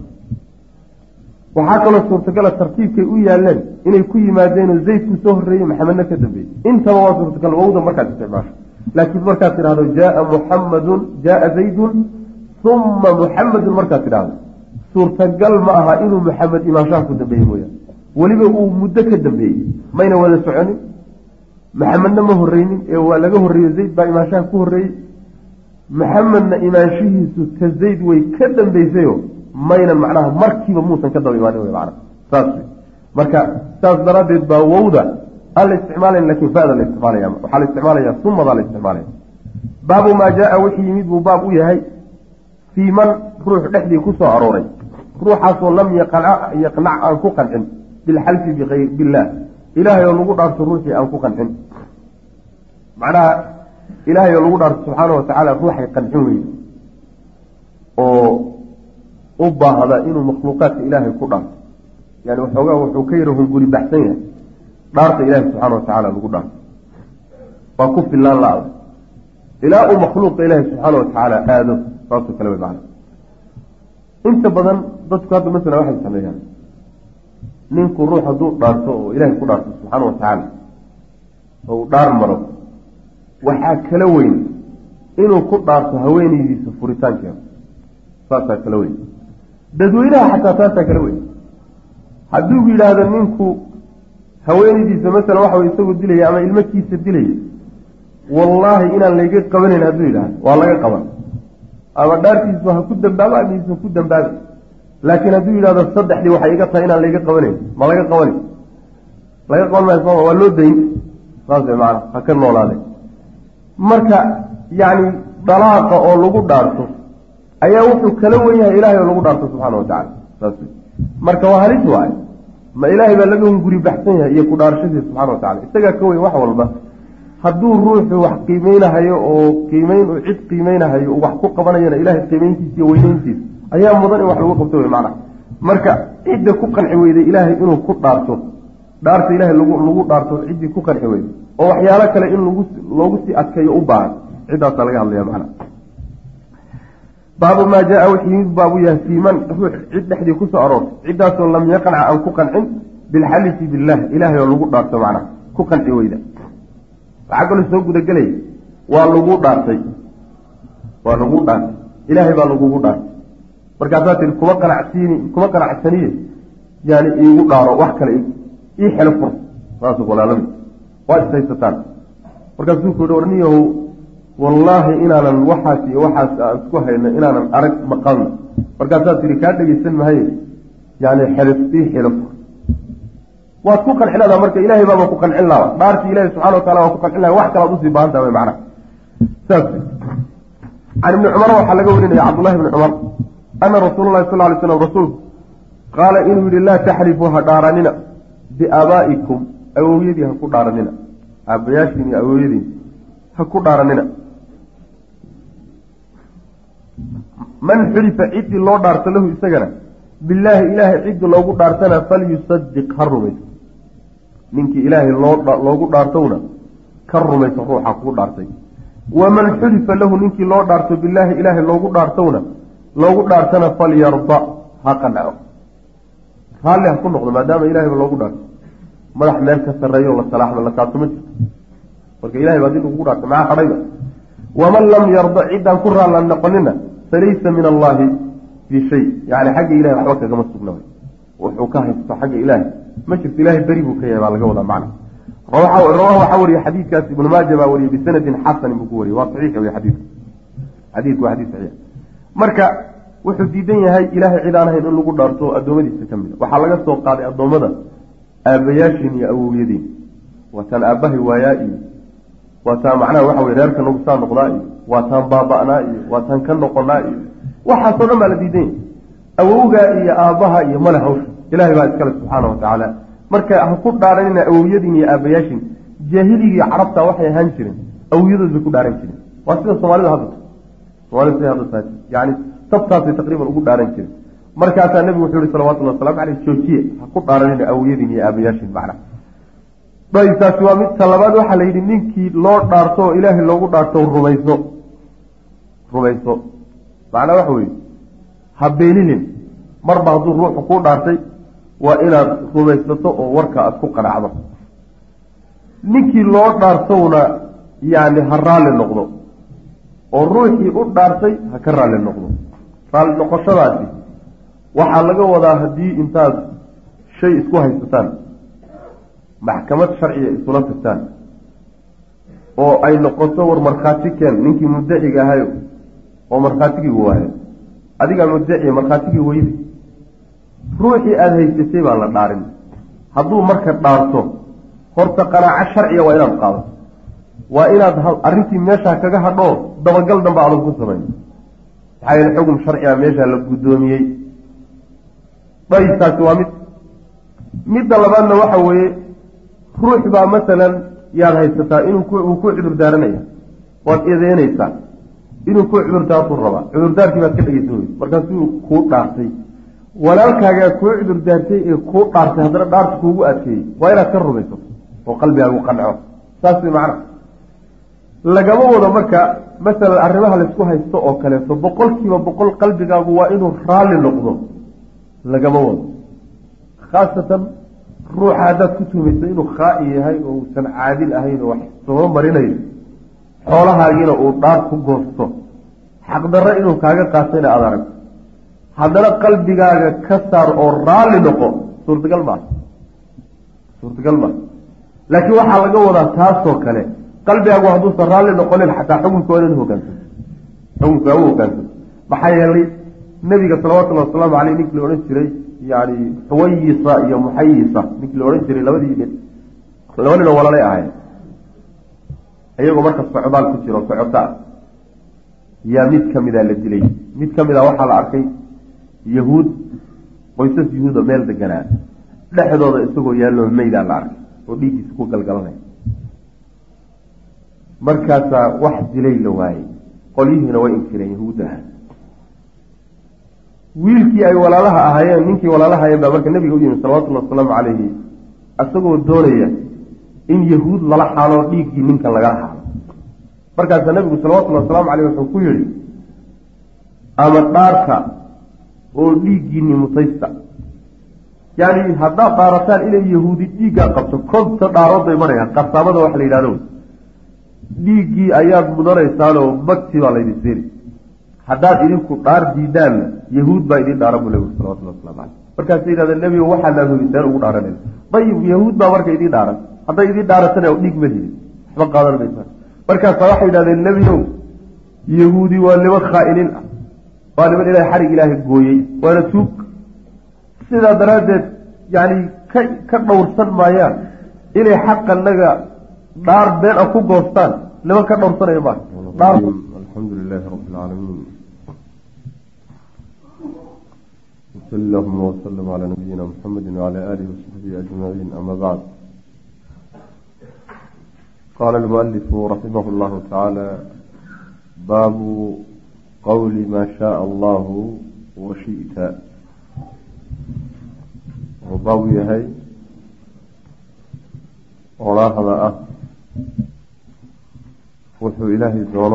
waxaa kaloo suurtagala tartiibkay u yaaleen inay ku yimaadeenoo zaydku soo horreeyey maxamedna ka dambeeyey intaba waa suurtagal wowda markaad isticmaasho laakiin markaad tidhahdo jaaa muxamadun jaaa zaydun uma muxamedun markaad tidhahdo suurtagal ma aha inuu muxamed imaanshaha ku dambeeyey mooyaane weliba uu muddo ka dambeeyey mayna wada soconin maxamedna ma horreynin ee waa laga horreeyo zayd baa imaanshaha ku horreeyey maxamedna imaanshihiisu ka zayd way ka dambaysayo maynan macnaha markiiba muusan ka daba imaanin wy macna saas marka saas daraaddeed baa wowda aan la isticmaalayn lakin fada la isticmaalaya waxaa la isticmaalaya sumadaa la isticmaalaya baabu maa jaa wixii yimid buu baab u yahay fii man ruux dhexdii ku soo arooray ruuxaasoo lam yaqnac aan ku qancin bilxalfi biayr billaah ilaahay oo lagu dhaarto ruuxii aan ku qancin macnaha ilaahay oo lagu dhaarto subxaana watacaala ruuxay qancin weyne oo u baahda inuu makhluuqaadka ilaahay ku dhaarto yani waxoogaa wuxuu ka yara hunguri baxsan yahay dhaarta ilaahay subxaana watacaala lagu dhaarto waa ku filaan la-da ilaa uu makhluuqa ilaahay subxaana watacaala aado saasoo kale way macna inta badan dadku hadda masalan waxay sameeyaan ninku ruux hadduu dhaarto oo ilaahay ku dhaarto subxaana watacaala oo uu dhaar maro waxaa kala weyn inuu ku dhaarto haweenaydiisa furitaankeeda saasaa kala weyn dadweynaha xataa taasaa kala weyn hadduu yidhaahdo ninku haweenaydiisa masalan waxa way isagu dilaya ama ilmakiisa dilaya wallaahi inaan layga qabanayn hadduu yidhahdo waa laga qaban ama dhaartiisu ha ku dambaabo amiisa ku dambaabi laakiin hadduu yidhahdo saddexdii waxay iga tahay inaan layga qabanayn ma laga qabani laga qaban maayo sooma waa loo dayn saas way macana ha ka noolaade marka yacni dalaaqa oo lagu dhaarto ayaa wuxuu kala wen yahay ilaahay oo lagu dhaarto subxaana watacala saas marka waa halis waay ma ilaahay baa laga hunguri baxsan yahay iyo ku dhaarashadiisa subxana watacala isagaa ka weyn wax walba hadduu ruuxu wax qiimeynahayo oo qiimeyn uu cid qiimeynahayo uu wax ku qabanayana ilaahay qiimeyntiisa iyo weyneyntiisa ayaa mudan in wax lagu qabto wey macnaha marka cidda ku qanci weyday ilaahay inuu ku dhaarto dhaarta ilaahay lagu lagu dhaarto ciddii ku qanci weyday oo waxyaalo kale in lagu loogu sii adkeeyo u baahan ciddaasaa laga hadlaya macnaha baabu maa jaa wixii mid baabu yahay fii man ruux cid dhexdii kusoo aroortay ciddaasoo lam yaqanca aan ku qancin bilxalifi billah ilaahay oo lagu dhaarto macnaha ku qanci weyda waxaa kaloo soo gudagelay waa lagu dhaartay waa lagu dhaartay ilaahay baa lagugu dhaartay markaasaa tihi kuma qanacsiini kuma qanacsaniye yani iigu dhaaro wax kale ii xelo fur saas walaalami waa ishaysataan markaasuu ku yihi warniyahow wallaahi inaanan waxaas iyo waxaas aan isku hayno inaanan arag maqalno markaasaa tihi kaa dhegeysan mahaye yani xelif ii xelo fur waad ku qancin ladaa marka ilaahay baaba ku qancin laha dhaartii ilahi subxana watacala waa ku qancin laha wax kalaad usii baahan taha wy macnaha saas can ibni cumar waxaa laga warinaya cabdullahi ibni cumar ana rasuula llahi sal lay slam rasuulku qaala inuu yihi laa taxlifuu ha dhaaranina biaabaa'ikum awowyadii ha ku dhaaranina aabayaashiin iyo awowyadiin ha ku dhaaranina man xulifa ciddii loo dhaarto lahu isagana bilaahi ilaahay ciddi loogu dhaartana falyusadiq ha rumayso ninkii ilaahay loo loogu dhaartowna ka rumayso ruuxa kuu dhaartay waman xulifa lahu ninkii loo dhaarto bilaahi ilaahay loogu dhaartowna loogu dhaartana falyarda ha qanaco raalli ha ku noqdo maadaama ilahayba loogu dhaarto madax meel ka sarreeyo la salaaxdo la taabto ma jirto marka ilahay baa dib ugu dhaartay maxaa hadhayba waman lam yarda ciddaan ku raallan noqonina falaysa min allahi fi shay yani xagga ilahay waxba kagama sugna wuxuu ka haysto xagga ilaahay ma jirto ilahay beri buu ka yahay baa laga wadaa macna rawaha waxaa wariyey xadiidkaas ibnu maaja baa wariyey bisanadin xasanin buu ku wariyey waa saxiix wey xadiidku xadiidku waa xadiid saxiix marka wuxuu diidan yahay ilaahay cid aan ahayn in lagu dhaarto addoommadiisa ka mida waxaa laga soo qaaday addoommada aabayaashiin iyo awowyadiin waa taan aabbahay waayaa iyo waa taan macnaha waxa weye reerka nagu saa noqdaa iyo waa taan baaba'naa iyo waa taan ka noqonaa iyo waxaasoo dhan baa la diidan yahay awowgaa iyo aabbaha iyo male hawsha ilahay baa iskale subxaana watacaala marka ha ku dhaaranina awowyadiin iyo aabayaashiin jaahiligii carabta waxay ahaan jireen awowyadood bay ku dhaaran jireen waa sida soomaalida hadda soomaalida siday hadda tahay yani sabtaasay taqriiban ugu dhaaran jireen markaasaa nebigu wuxuu yihi salawatullahi waslamu caleyh joojiye ha ku dhaaranina awowyadiin iyo aabayaashiin macna daysaasi waa mid ta labaad waxaa la yidhi ninkii loo dhaarto oo ilaahay loogu dhaarto rumayso rumayso macnaa waxa weye ha beeninin marba hadduu ruuxu kuu dhaartay waa inaad rumaysato oo warka aada ku qanacdo ninkii loo dhaartowna yani ha raalli noqdo oo ruuxii u dhaartay ha ka raalli noqdo raalli noqoshadaasi waxaa laga wadaa haddii intaad shay isku haysataan maxkamad sharciga isula tagtaan oo ay noqoto war markhaati keen ninkii muddaciga ahayo oo markhaatigii waayo adigaa muddaciya markhaatigii weyde ruuxii aada haysatay baa la dhaarin hadduu marka dhaarto horta qanaaco sharciga waa inaad qaadato waa inaad arrintii meeshaa kaga hadhoo dabagal danba adag ku samayn maxaa yeele xugum sharciga meeshaa la guddoomiyey daysaasi waa mid midda labaadna waxa weeye ruux baa masalan yaad haysataa inuu uu ku cudur daaranaya waad eedeynaysaa inuu ku cudurdaartuu rabaa cudurdaarkii baad ka dhegeysan weysa markaasuu kuu dhaartay walaalkaagaa kuu cudurdaartay ee kuu dhaartay haddana dhaarta kuugu adkeeyey waa inaad ka rumayso oo qalbigaagu qanco saas way macna lagama wado marka masalan arrimaha laysku haysto oo kaleeto boqol kiiba boqol qalbigaagu waa inuu raalli noqdo lagama wado khaasatan ruuxa haddaad ku tuumayso inuu khaa-i yahay oo uusan caadil ahayn oo wax soo marinayo xoolahaagiina uu dhaar ku goosto xaqdarro inuu kaaga qaatayna aada aragto haddana qalbigaaga ka saar oo raalli noqo suurtagal maa suurtagal maa laakiin waxaa laga wadaa taasoo kale qalbigaagu hadduusan raalli noqonin xataa xukunka waa inad hogaansanto xukunka waa u hogaansanto maxaa yeelay nebiga salawatullahi wasalaamu caleyh ninkii la odhan jiray yani xuwayisa iyo muxayisa ninkii la odhan jiray labadii nin laba nin oo walalay ahayn iyagoo marka socdaal ku jiro socota ah yaa mid ka mida la dilay mid ka mid a waxaa la arkay yahuud qoysas yahuuda meel deganaa dhexdooda isagoo yaalloo meydaa la arkay oo dhiiggiisa ku galgalanaya markaasaa wax dilay la waayey qolyihiina way inkireen yahuuddaha wiilkii ay walaalaha ahaayeen ninkii walaalaha ayeen baa marka nabiga u yimid salawatullahi wasalaamu calayhi isagoo doonaya in yahuud lala xaalo dhiiggii ninkan lagala xaalo markaasaa nabigu salawatullahi wasalaamu caleyh wuxuu ku yihi ama dhaarka oo dhiiggiini mutaysta yacni haddaad dhaarataan inay yahuudi dhiiggaa qabto konta dhaarood bay marayaan qasaamada wax la yidhahdo dhiiggii ayaad mudanaysaanoo magti baa laydin seeri haddaad idinku dhaar diidaanna yahuud baa idin dhaaran buu nabigu salawatullahi waslamu caleyh markaasay yidhahdeen nebigo waxaa laa hubiseen ugu dhaaranaysa dayib yahuud baa marka idin dhaaran hadday idin dhaaratana dhiig ma hidin waxba qaadan maysaa markaasaa waxay yidhahdeen nebigow yahuudi waa niman khaa-iniin ah waa niman ilaahay xarig ilaahay gooyey waana tuug sidaa daraaddeed yani ka ka dhowrsan maayaan inay xaqa naga dhaar been a ku goostaan niman ka dhowrsanaya maa dhaar alxamdu lilahi rabbi alcaalamiin wasali allahuma wasalam calaa nabiyina muxamedi wacala aalihi wasaxbihi ajmaciin ama bacd qaala almualifu raximah llahu tacaala baabu qowli maa shaaa allahu washi'ta oo baabu yahay odhaahda ah wuxuu ilaahay doono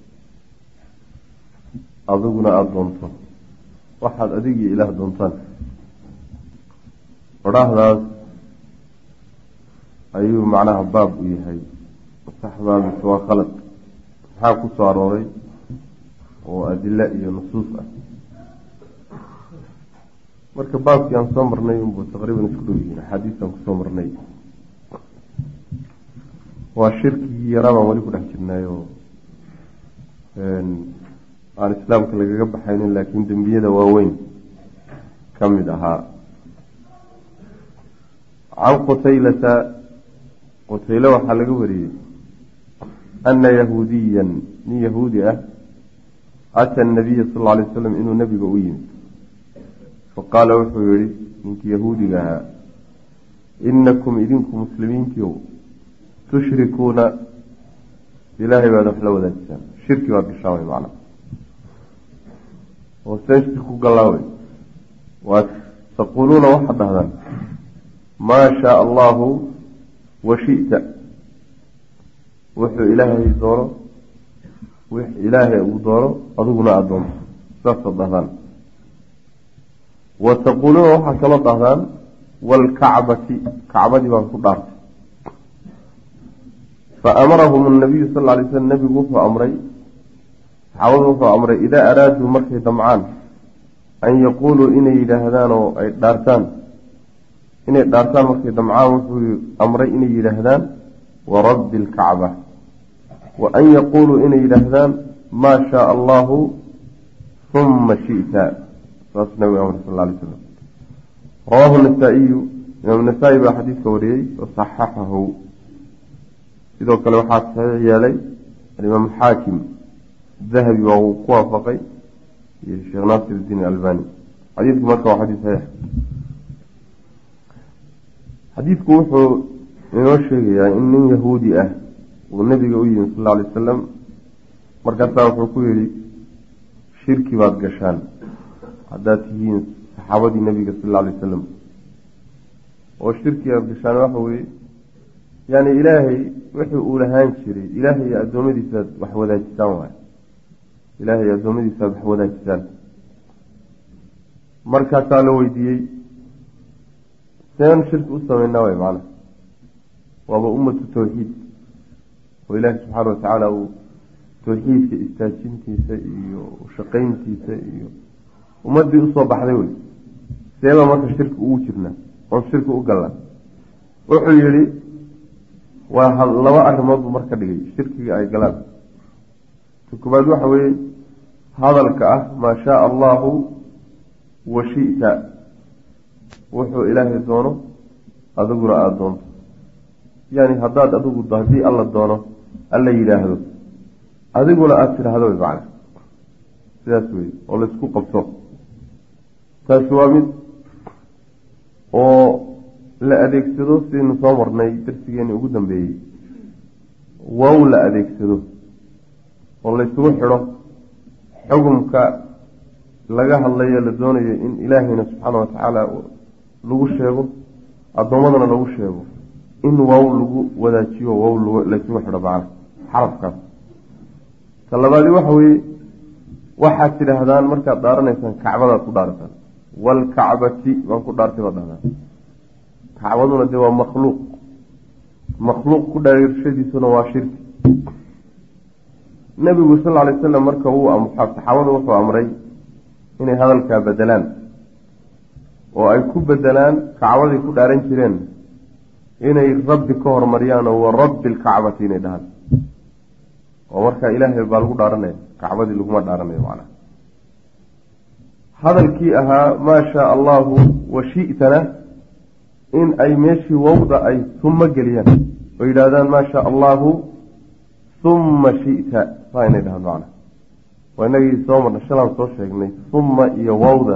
adiguna aada doonto waxaad adigii ilaah doontaan odhaahdaas ayuu macnaha baab u yahay saxbaa mise waa khalad maxaa ku soo arooray oo adilo iyo nusuus ah marka baabkii aan soo marnay unbuu taqriiban isku dhow yihiin axaadiistaan kusoo marnay waa shirkigii yaraa baan weli ku dhex jirnay oo aan islaamka lagaga baxaynin laakiin dembiyada waaweyn ka mid ahaa can qutaylata qutaylo waxaa laga wariyey ana yahuudiyan nin yahuudi ah ata nabiya sal lla alay wasalam inuu nebiga u yimid faqaala wuxuu yihi ninkii yahuudiga ahaa inakum idinku muslimiintiiow tushrikuuna ilaahay baad wax la wadaajisaan shirki baad gashaan way macnaa oo seen shirku galaawey waa taquuluuna waxaad dhahdaan maa shaaa allahu washi'ta wuxuu ilaahay doono wix ilaahay uu doono adiguna aada doonto saasaad dhahdaan wa taquuluuna waxaad kaloo dhahdaan waalkacbati kacbadii baan ku dhaartay fa amarahum nabiyu sal lla alay slam nebigu wuxuu amray saxaabadu wuxuu amray idaa araaduu markay damcaan an yaquuluu inay yidhaahdaan oo ay dhaartaan inay dhaartaan markay damcaan wuxuu amray inay yidhaahdaan warabbi alkacba wa an yaquuluu inay yidhaahdaan maa shaaa allahu huma shi'ta saas nabigu amray sal lla alay slam rawaahu nasaa-iyu imaam nasaa-i baa xadiidka wariyey wasaxaxahu sidoo kale waxaa saxiix yeelay alimaam xaakim dahabi baa uu ku waafaqay iyo sheekh naasir iddiin albani xadiidku marka waa xadiis saxiix xadiidku wuxuu inoo sheegayaa in nin yahuudi ah uu nabiga u yimi sal alla alay wasalam markaasaa wuxuu ku yidhi shirki baad gashaan haddaad tihiin saxaabadii nabiga sal alla alay wasalam oo shirki aad gashaan waxa weeye yani ilaahay wixii uu lahaan jiray ilaahay iyo addoommadiisaad wax wadaajisaan waay ilaahay iyo addoommadiisaad wax wadaajisaan markaasaa la weydiiyey seen shirki u sameynaa way macana waaba ummatu tawxiid oo ilaahi subxaana watacaala uu tawxiidka istaajintiisa iyo shaqayntiisa iyo ummaddii usoo baxday wey seebaa marka shirki ugu jirnaa oon shirki u galnaa wuxuu yihi waa laba arrimood buu marka dhigay shirkiga ay galaan ta koobaad waxa weeye hadalka ah maa shaaa allahu wa shita wuxuu ilaahay doono adiguna aada doonto yani haddaad adigu haddii alla doono alla yidhaahdo adiguna aada tidhaahdo way macna sidaas wey oo laysku qabto taasi waa mid oo la adeegsado sidaynu soo marnay darsigeeni ugu dambeeyey wow la adeegsado oo laysugu xidho xukumka laga hadlayo la doonayo in ilaahayna subxaana watacaala lagu sheego addoommadana lagu sheego in wow lagu wadaajiyo wow laysugu xidho macna xarafkaas ta labaadi waxa weeye waxaad tidhaahdaan markaad dhaaranaysaan kacbadaad ku dhaarataan waalkacbati waan ku dhaartay baad dhahdaan kacbaduna dee waa makhluuq makhluuq ku dhaarashadiisuna waa shirki nebigu sal lla alay wasalam marka uu saxaabadu wuxuu amray inay hadalkaa bedelaan oo ay ku bedelaan kacbaday ku dhaaran jireen inay rabbi ka hormariyaan oo wa rabbi alkacbati inay dhahaan oo markaa ilaahay baa lagu dhaaranaya kacbadii laguma dhaaranayo macnaha hadalkii ahaa maa shaa allahu wa shi'tana in ay meeshii wowda ay suma geliyaan oo yidhaahdaan maa shaa allahu humma shi'ta saa inay dhahaan macna waa inagii soo marna shalaan soo sheegnay humma iyo wowda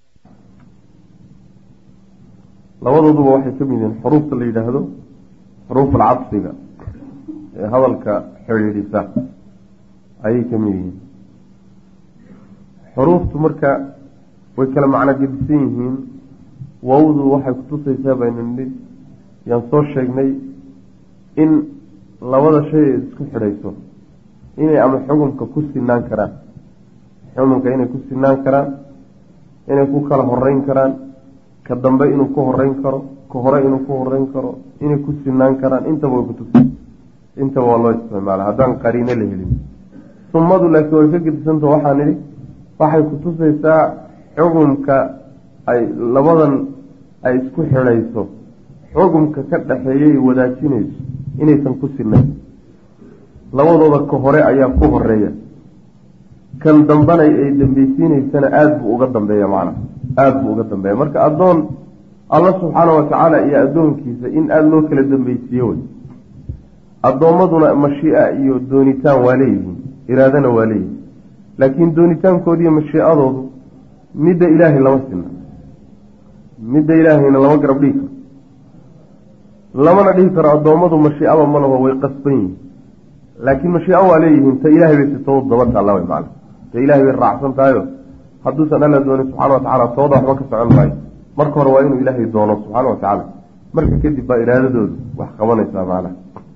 labadooduba waxay ka mid yihiin xuruufta la yidhaahdo xuruuf alcadfiga ee hadalka xidhiidhisa ayay ka mid yihiin xuruuftu marka way kala macno gedisan yihiin wowdu waxay kutusaysaa baynu nidhi yaan soo sheegnay in labada shay ay isku xidhayso inay ama xukunka ku sinaan karaan xukunka inay ku sinaan karaan inay ku kala horeyn karaan ka dambe inuu ku horeyn karo ka hore inuu ku horeyn karo inay ku sinaan karaan intaba way kutusay intaba waa loo isticmaala haddaan qariino la helin summadu laakiin way ka gedisanta waxaa nidhi waxay kutusaysaa xukunka ay labadan ay isku xidhayso xukumka ka dhaxeeyay wadaajinayso inaysan ku sinayn labadooda ka hore ayaa ku horeeya kan dambanay ay dambeysiinaysana aada buu uga dambeeya macna aada buu uga dambeeya marka addoon alla subxaana watacaala iyo addoonkiisa in aada loo kala dambeysiiye wey addoommaduna mashii'a iyo doonitaan waa leeyihiin iraadana waa leeyihiin laakiin doonitaankoodi iyo mashiicadoodu midda ilaahay lama sina midda ilaahayna lama garab dhihi karo lamana dhihi karo addoommadu mashiicaba ma laho way qasban yihiin laakiin mashiico waa leeyihiin ta ilaahay bay sitoo daba taalla way macana ta ilaahay bay raacsan tahayo hadduusan alla doonin subxana watacaala tooda waxba ka socon maayo marka hore waa inuu ilaahay doono subxaana watacaala marka kadib baa iraadadoodu wax qabanaysaa macnaha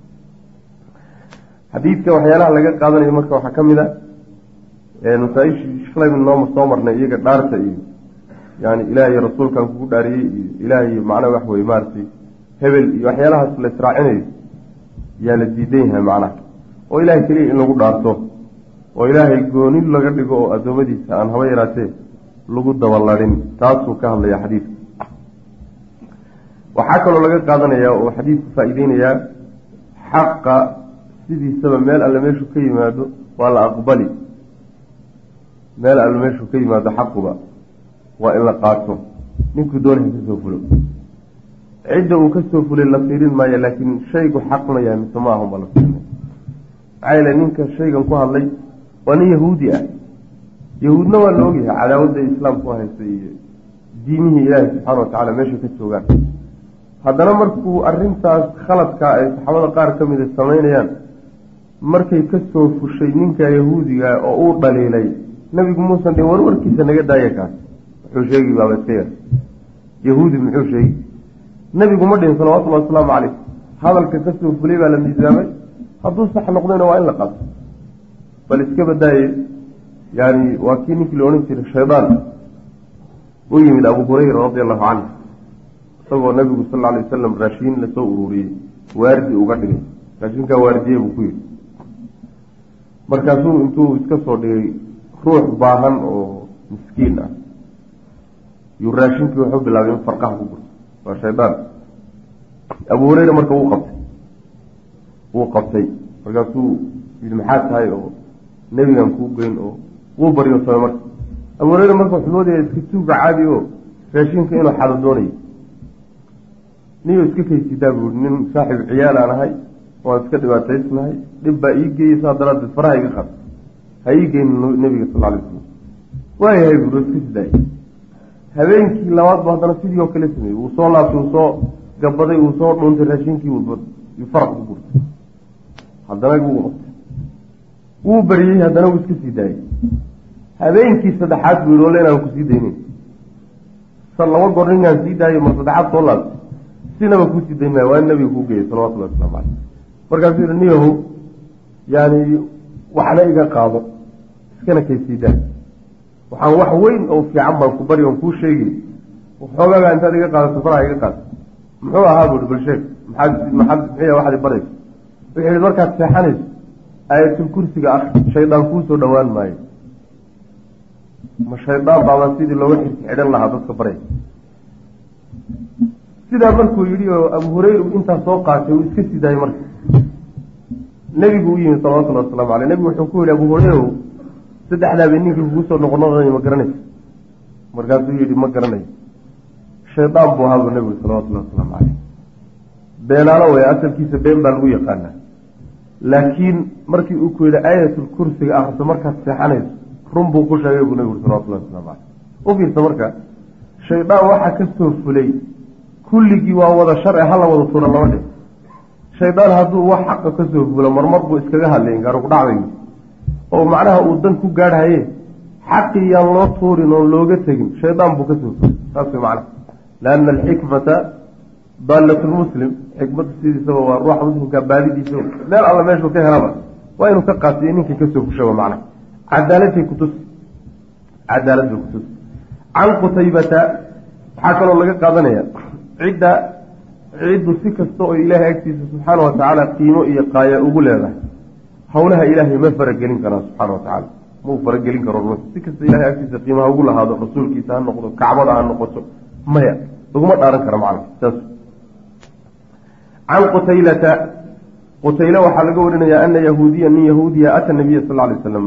xadiidka waxyaalaha laga qaadanayo marka waxaa ka mid a masaaishii shalay nooma soo marnay iyaga dhaarta iyo yani ilaahay rasuulkan kugu dhaariyey iyo ilaahay macnaha wax weye maaragtay hebel iyo waxyaalahaas la israacinayo yaa la diidan yahay macnaha oo ilaahay keliya in lagu dhaarto oo ilaahay gooni laga dhigo oo addoommadiisa aan haba yaraatee lagu dabaladhin taasuu ka hadlaya xadiidka waxaa kaloo laga qaadanayaa oo xadiidku faa-ideynayaa xaqa sidiisaba meel alle meeshuu ka yimaado waa la aqbali meel alle meeshuu ka yimaado xaquba waa in la qaato ninkuu doonaya kasoo fulo cidda uu kasoo fulay la fiirin maayo laakiin shaygu xaq ma yahay mise ma ahunba la fiirinay maxaa yeele ninka shaygan ku hadlay waa nin yahuudi ah yahuudna waa la ogyahay cadaawadda islaamku haysta iyo diimihii ilaahi subxaana watacaala meeshay ka joogaan haddana markuu arrintaas khaladkaa ay saxaabada qaar ka mida samaynayaan markay ka soo fushay ninka yahuudiga oo uu dhaliilay nebigu muusan dhin war warkiisa naga daaya kaas muxuu sheegi baaba iska yar yahuudi muxuu sheegi nebigu ma dhihin salawatullahi wasalaamu caleyh hadalka ka soo fulay baa la miisaamay hadduu sax noqdayna waa in la qato bal iska badaaye yani waa kii ninkii la odhan jiray shaydaan u yimid abu hurayra radi allahu canhu isagoo nabigu sal alay wasalam raashiin lasoo ururiyey waardi uga dhigay raashinkaa waardiye buu ku yidhi markaasuu intuu iska soo dhigay ruux baahan oo miskiin ah yuu raashinkii wuxuu bilaabay in farqaha ku gurto waa shaydaan abu hurayra marka wuu qabtay wuu qabtay markaasuu yidhi maxaa tahay oo nebigan kuu geyn oo wuu baryo samay marka abu hurayra marka wuxuu moodaya iska tuuga caadi oo raashinka inuu xado doonayo niyo iska kaysidaa buu nin saaxiib ciyaal aan ahay waan iska dhibaataysnahay dhib baa ii geeyey saa daraaddeed faraha iga qad ha ii geyn nebiga sal alay wasalam waayahay buu iska sidaayay habeenkii labaad ba haddana sidii oo kale sameeyey wuu soo laabtay wuu soo gabaday wuu soo dhuuntay raashinkii uu faraq ku gurtay haddana wuu qabtay wuu bariyey haddana wuu iska sii daayey habeenkii saddexaad buu yihi ole inaan kusii daynin sa laba goor ninkaan sii daayo mar saddexaad soo laabtay sinaba kuusii dayn maayo waa in nabiga kuu geeyay salawatullahi waslamu caleyh markaasuu yihi niyahow yani waxna iga qaado iskana kaysii daa waxaan wax weyn oo fiican baan ku bari oon kuu sheegay waxoogaagaa intaad iga qaadato faraha iga qaado muxuu ahaa buuhi bal sheeg maxaad maxaad muxiya waxaad i barayso wuxuu yihi markaad seexanayso aayatul kursiga ah shaydaan kuu soo dhowaan maayo ma shaydaan baabaa sidii looga xirsi xidhan lahaa dadka baraya sidaa markuu yidhi oo abu hurayra uu intaas soo qaatay uu iska sii daayay marka nebigu u yimid salawatullahi waslamu caleyh nebigu wuxuu ku yihi abu hurayra saddexdaa bay ninkii kugu soo noqonoqday ma garanaysa markaasuu yidhi ma garanayo shaydaan buu ahaa buu nebigu salawatullahi wasalaamu caleyh beenaalo way asalkiisa been baa lagu yaqaanaa laakiin markii uu ku yidhi aayatul kursiga akhriso markaad seexanayso run buu ku sheegay buu nebigu salawatullahi waslamu caleyh u fiirsa marka shaydaan waxaa ka soo fulay kulligii waa wada sharci hala wada tuura laba dhe shaydaan hadduu wax xaqa ka soo fulo marmar buu iskaga hadlayn gaarug dhacday oo macnaha uu dan ku gaadhaye xaqii yaan loo tuurin oon looga tegin shaydaan buu ka soo fulay saas way macnaha lianna alxikmata daallat lmuslim xikmaddu sidiisaba waa ruuxa muslimka baadidiisa meel alla meeshuu ka helaba waa inuu ka qaasiyo ninkii kasoo fushaba macnaha cadaaladbay kutus cadaalad bay kutus can qutaybata waxaa kaloo laga qaadanaya cidda ciddu si kasta oo ilaahay agtiisa subxaana wa tacaala qiimo iyo qaaya ugu leedahay howlaha ilaahay ma faragelin karaan subxaana wa tacaala ma uu faragelin karo ruux si kasta ilahay agtiisa qiimaha ugu lahaado rasuulkiisa ha noqdo kacbada ha noqoto maya laguma dhaaran kara macna saas can qutaylata qutayla waxaa laga warinayaa ana yahuudiya nin yahuudiya ata nabiya sal alay wasalam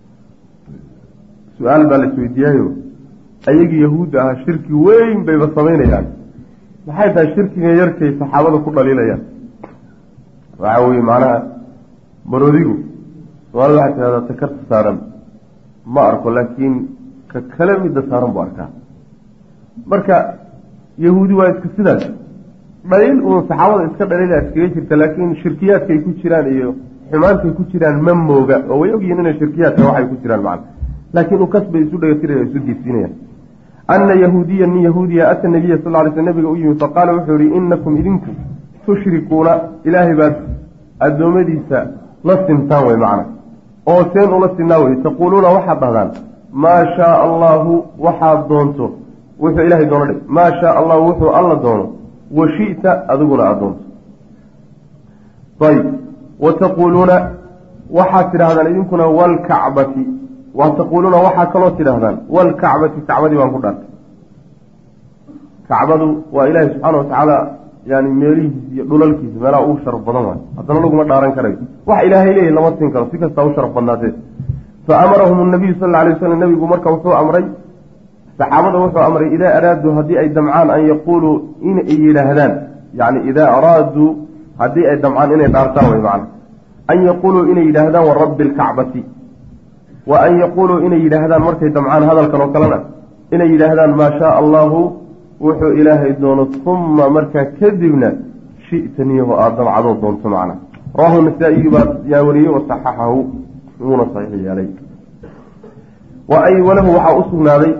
su-aal baa la isweydiiyaayo ayagii yahuudda ahaa shirki weyn bayba samaynayaan maxay tahay shirkiga yarkay saxaabada ku dhaliilayaan waxa weye macnaha baroodigu soomaalida waxay tidhahdaa takarta saaran ma arko laakiin ka kale midda saaran buu arkaa marka yahuudi waa iska sidaas dhaliil uun saxaabada iska dhaliila iskaga jirta laakiin shirkiyaadkay ku jiraan iyo xumaantay ku jiraan ma mooga oo way ogyihiin inay shirkiyaadka waxay ku jiraan macna laakiin uu kasbay isu dhagatiraya isu diidsiinayaan ana yahuudiya nin yahuudiya ata nabiya sal ly sl nabiga u yimid faqaala wuxuu yihi inakum idinku tushrikuuna ilaahay baad addoommadiisa la sintaan wey macna oo seen ula sinaa wey taquuluuna waxaad dhahdaan maa shaaa allahu waxaad doonto wuxuu ilaahay doono dhig maa shaaa allahu wuxuu alla doono wa shi'ta adiguna aad doonto ayb wa taquuluuna waxaad tidhahdaan idinkuna waalkacbati wa taquuluuna waxaa kaloo tidhahdaan waalkacbati kacbadii baan ku dhaartay kacbadu waa ilaahay subxaana watacaala yani meelihiisa iyo dhulalkiisa meelaha ugu sharaf badan waay haddana laguma dhaaran karayo wax ilaahay leeyahy lama siin karo si kastaa u sharaf badnaatee fa amarahum nabiyu sal alla alay wasalam nabigu marka wuxuu amray saxaabada wuxuu amray idaa araaduu haddii ay damcaan an yaquuluu inay yidhaahdaan yani idaa araaduu haddii ay damcaan inay dhaartaan way macna an yaquuluu inay yidhaahdaan wa rabbi alkacbati wa an yaquuluu inay yidhaahdaan markay damcaan hadalkan oo kalena inay yidhaahdaan maa shaaa allahu wuxuu ilaahay doono uma markaa kadibna shi'taniyahu aada dabcadoo doonto macna rawaahu nasaa-iyu baa yaa wariyey wasaxaxahu wuuna saxiix yeelay wa ay walahu waxaa u sugnaaday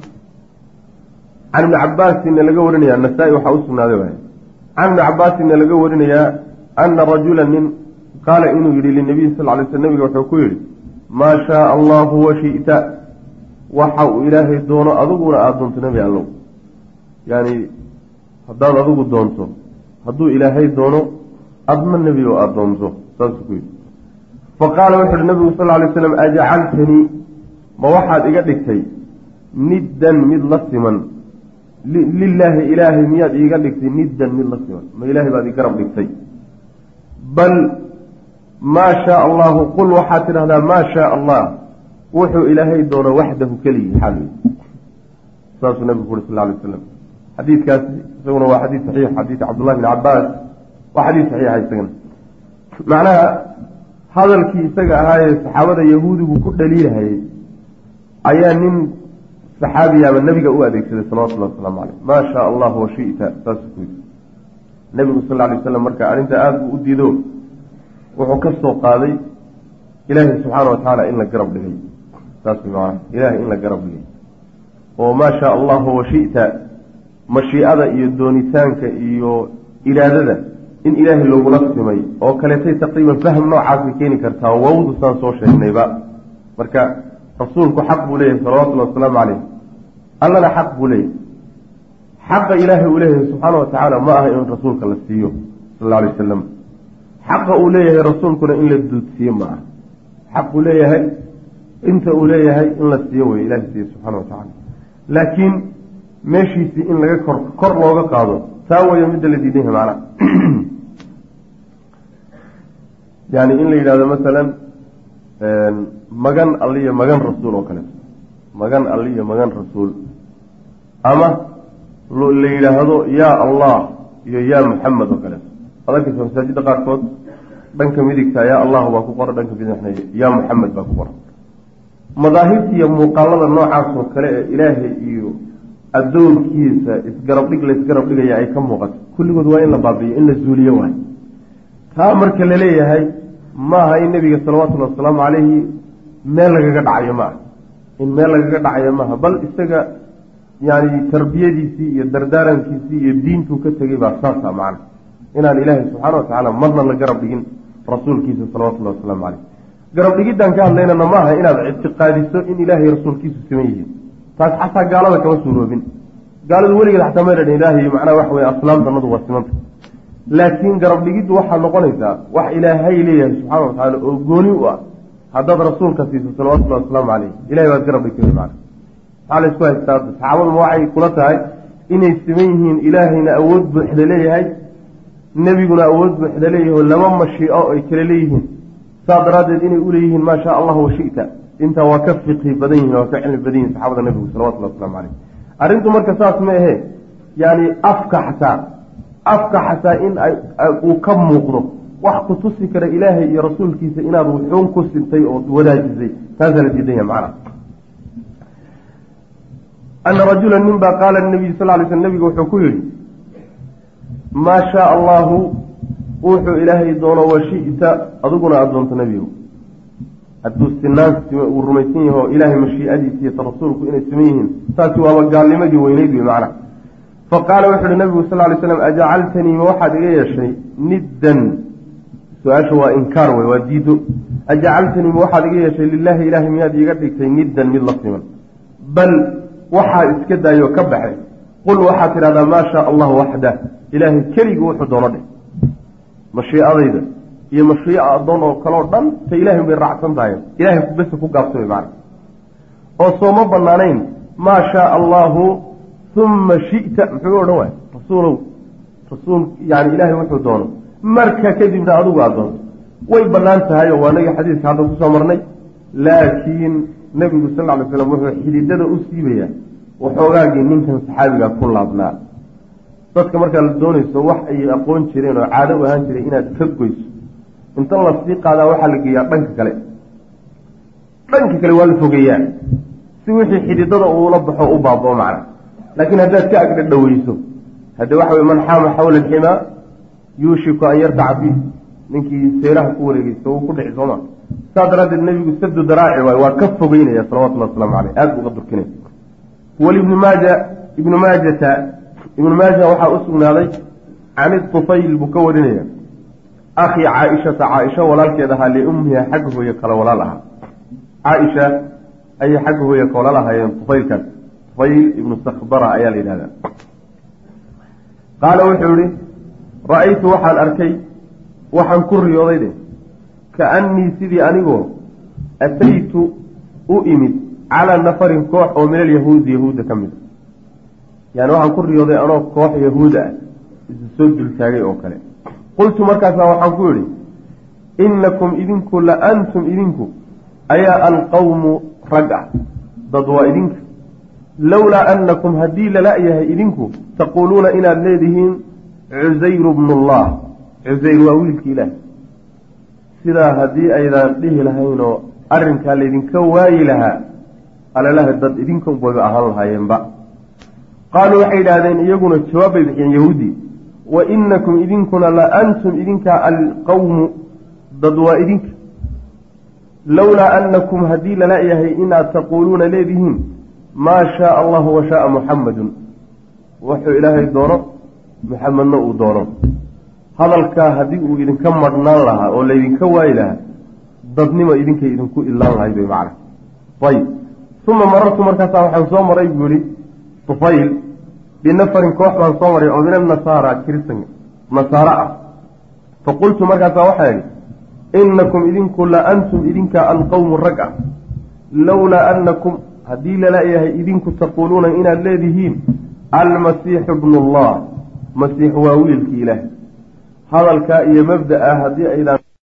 can ibni cabaasinna laga warinayaa nasaa-i waxaa u sugnaaday waay can ibni cabaasinna laga warinayaa ana rajula nin qaala inuu yidhi linabiyi sal ly sl nabiga wuxuu ku yidhi maa shaaa allahu wa shi'ta waxa uu ilaahay doono adiguna aada doonto nebi allow yani haddaad adigu doonto hadduu ilaahay doono adma nebi oo aada doonto saasuu ku yidhi fa qaala wuxu uhi nabigu sal lay slam ajacaltanii ma waxaad iga dhigtay niddan mid la siman lilaahi ilaahay miyaad iiga dhigtay niddan mid la siman ma ilaahay baad i garab dhigtay bal maa shaaa allahu qul waxaad tidhahdaa maa shaaa allah wuxuu ilaahay doono waxdahu keligii xaal saasuu nabigu ku uri sal lay slam xadiidkaasi isaguna waa xadiid saxiix xadiid cabdullahi bn cabaas waa xadiid saxiixa isagana macnaha hadalkii isaga ahaayee saxaabada yahuudigu ku dhaliilahayay ayaa nin saxaabiyaaba nabiga u adeegsaday salawatullahi wasalaamu caleyh maa shaaa allahu wa shi'ta saasuu ku yidhi nebigu sal lla alay slam marka arrinta aada buu u diido wuxuu ka soo qaaday ilaahay subxaana wa tacaala in la garab dhigay saas maana ilaahay in la garab dhigay oo maa shaa allahu wa shi'ta mashiicada iyo doonitaanka iyo iraadada in ilaahay loogula simay oo kaleetay taqriiban fahm noocaasay keeni kartaa wawdu saan soo sheegnayba marka rasuulku xaq buu leeyahay salawatullahi wasalaamu caleyh allana xaq buu leeyahay xaqa ilaahay uu leeyahay subxaana wa tacaala ma aha in rasuulka la siiyo sal alla alay wasalam xaqa uu leeyahay rasuulkuna in la duudsiiye ma aha xaq uu leeyahay inta uu leeyahay in la siiyo wey ilahay siiye subxana wa tacaala laakiin meeshiisii in laga kor kor looga qaado taa waya midda la diidan yahay macna yani in la yidhahdo masalan magan alliyo magan rasuul oo kaleeto magan alliyo magan rasuul ama la yidhaahdo yaa allah iyo yaa muxamed oo kaleeto adalkaysa masaajidda qaarkood dhanka midigta yaa allah baa ku qoran dhanka bidixna yaa muxamed baa ku qoran madaahibta iyo muuqaalada noocaas oo kale ee ilaahay iyo addoonkiisa isgarab dhig la isgarab dhigaya ay ka muuqato kulligood waa in la baabi'iyo in la zuuliyo waay taa marka la leeyahay maaha in nebiga salawatullahi wasalaamu calayhi meel lagaga dhacayo maaha in meel lagaga dhacayo maaha bal isaga yani tarbiyadiisii iyo dardaarankiisii iyo diintuu ka tegey baa saasa macna inaan ilaahay subxaana wa tacaala marna la garab dhigin rasuulkiisa salawatullahi wasalaamu caleyh garab dhigiddaan ka hadlaynana maaha inaad ictiqaadiso in ilaahay rasuulkiisu siman yihiin taas xataa gaalada kama suuroobin gaaladu weligeed xataa mayna dhin ilaahay macnaha waxa weye aslaamtanadu waa simanta laakiin garab dhigiddu waxaad noqonaysaa wax ilaahay leeyahay subxana wa tacaala oo gooni u ah haddaad rasuulka siiso salawatullahi wasalaamu caleyh ilahay baad garab dhigtay macna maxaa la isku haystaa saxaabaduma waxay kula tahay inay siman yihiin ilaahayna awood buuxda leeyahay nebiguna awood buuxda leeyahay oo laba mashiico ay kala leeyihiin saa daraaddeed inay uleeyihiin maa shaa allahu wa shi'ta intaa waa ka fiqhi badan yihin waa ka cilmi badan yihin saxaabada nebigu salawatullahi waslamu caleyh arrintu marka saas ma ahe yani afka xataa afka xataa in uu ka muuqdo wax ku tusi kara ilaahay iyo rasuulkiisa inaad wuxuun ku sintay ood wadaajisay taasaa la diidan yahay macna ana rajula nin baa qaala nabiyu sal lay sl nabigu wuxuu ku yidhi maa shaa allahu wuxuu ilaahay doono wa shi'ta adiguna aada doonto nebigu hadduu sinaan uu rumaysan yaho ilaahay mashiicadiisa iyo ta rasuulku inay siman yihiin taasi waaba gaalnimadii weyneyd wey macna fa qaala wuxu uhi nabigu sal lay slam ajacaltanii ma waxaad iga yeeshay niddan su-aasha waa inkaar wey waa diido ajacaltanii ma waxaad iga yeeshay lilaahi ilaahay miyaad iiga dhigtay niddan mid la siman bal waxaa iska daayoo ka baxay qul waxaad tidhahdaa maa shaa allahu waxdah ilaahay keligii wuxuu doono dheh mashiicadayda iyo mashiica addoon oo kaleo dhan ta ilaahay bay raacsan tahay ilahay bese ku gaabsamay macna oo sooma banaanayn maa shaa allahu uma shi'ta muxuu odhan waay rasuulow rasuul yani ilaahay wuxuu doono marka kadibna adigu aad doonto way bannaan tahay oo waa nagi xadiiska hadda kusoo marnay laakiin nebigu sal lla alay slam wuxuu xididada u siibayaa waxoogaagii ninkan saxaabigaa ku laabnaa dadka markaa la doonayso wax ay aqoon jireen oo caado u ahaan jiray inaad ka goyso inta la sii qaadaa waxaa la geeyaa dhanka kale dhanka kale waa la fogeeyaa si wixii xididada uula baxo u baabao macna laakiin haddaad ka agdha dhaweyso hadda waxa wey man xaama xawla alximaa yuushiku an yartaca fiih ninkii seeraha ku wareegeysa uu ku dhici sooma saa daraaddeed nebigu sadu daraaci waay waa ka fogeynaya salawatullahi wasalaamu caleyh aada uga durkinaya walibni maaja ibnu maajata ibnu maaja waxaa u sugnaaday can itufayl buu ka warinaya akhii caaishata caaisha walaalkeed ahaa liummiha xagga hooye kala walaal ahaa caaisha ayay xagga hooye ka walaal ahaayeen tufaylkaas tufayl ibnu sakbara ayaa la yidhahdaa qaala wuxuu yihi ra-aytu waxaan arkay waxaan ku riyooday de kaannii sidii anigoo ataytu u imid calaa nafarin koox oo min alyahuudi yahuudda ka mid a yani waxaan ku riyooday anoo koox yahuuda ah isu soo dultaagay oo kale qultu markaasaa waxaan ku yidhi innakum idinku la antum idinku ayaa alqawmu rag ah dad waa idinka lowlaa annakum haddii lala-yahay idinku taquuluuna inaad leedihiin cusayru bnullah cusayr waa wiilki ilaah sidaa haddii aydaan dhihi lahaynoo arrinkaa laydinka waayi lahaa alalaha dad idinkan wayba ahaan lahaayeenba qaaluu waxay yidhaahdeen iyaguna jawaab bay bixiyeen yahuudi wa inakum idinkuna la antum idinka alqawmu dad waa idinka lowlaa annakum haddii lala-yahay inaad taquuluuna leedihiin maa shaaa allahu wa shaaa muxammadun wuxuu ilaahay doono muxamedna uu doono hadalkaa haddii uu idinka madhnaan lahaa oo laydinka waayi lahaa dadnima idinkay idinku ilaan lahay bay macna ayib uma marartu markaasaa waxaan soo maray buu yihi tufayl binafarin koox baan soo maray oo min annasaara kiristanka nasaara ah faqultu markaasaa waxaa idhi innakum idinku la antum idinka alqawmu rag ah lowlaa annakum haddii lala-yahay idinku taquuluuna inaad leedihiin almasiixu bnullah masiix waa wiilkii ilaah hadalkaa iyo mabda-a haddii aydaan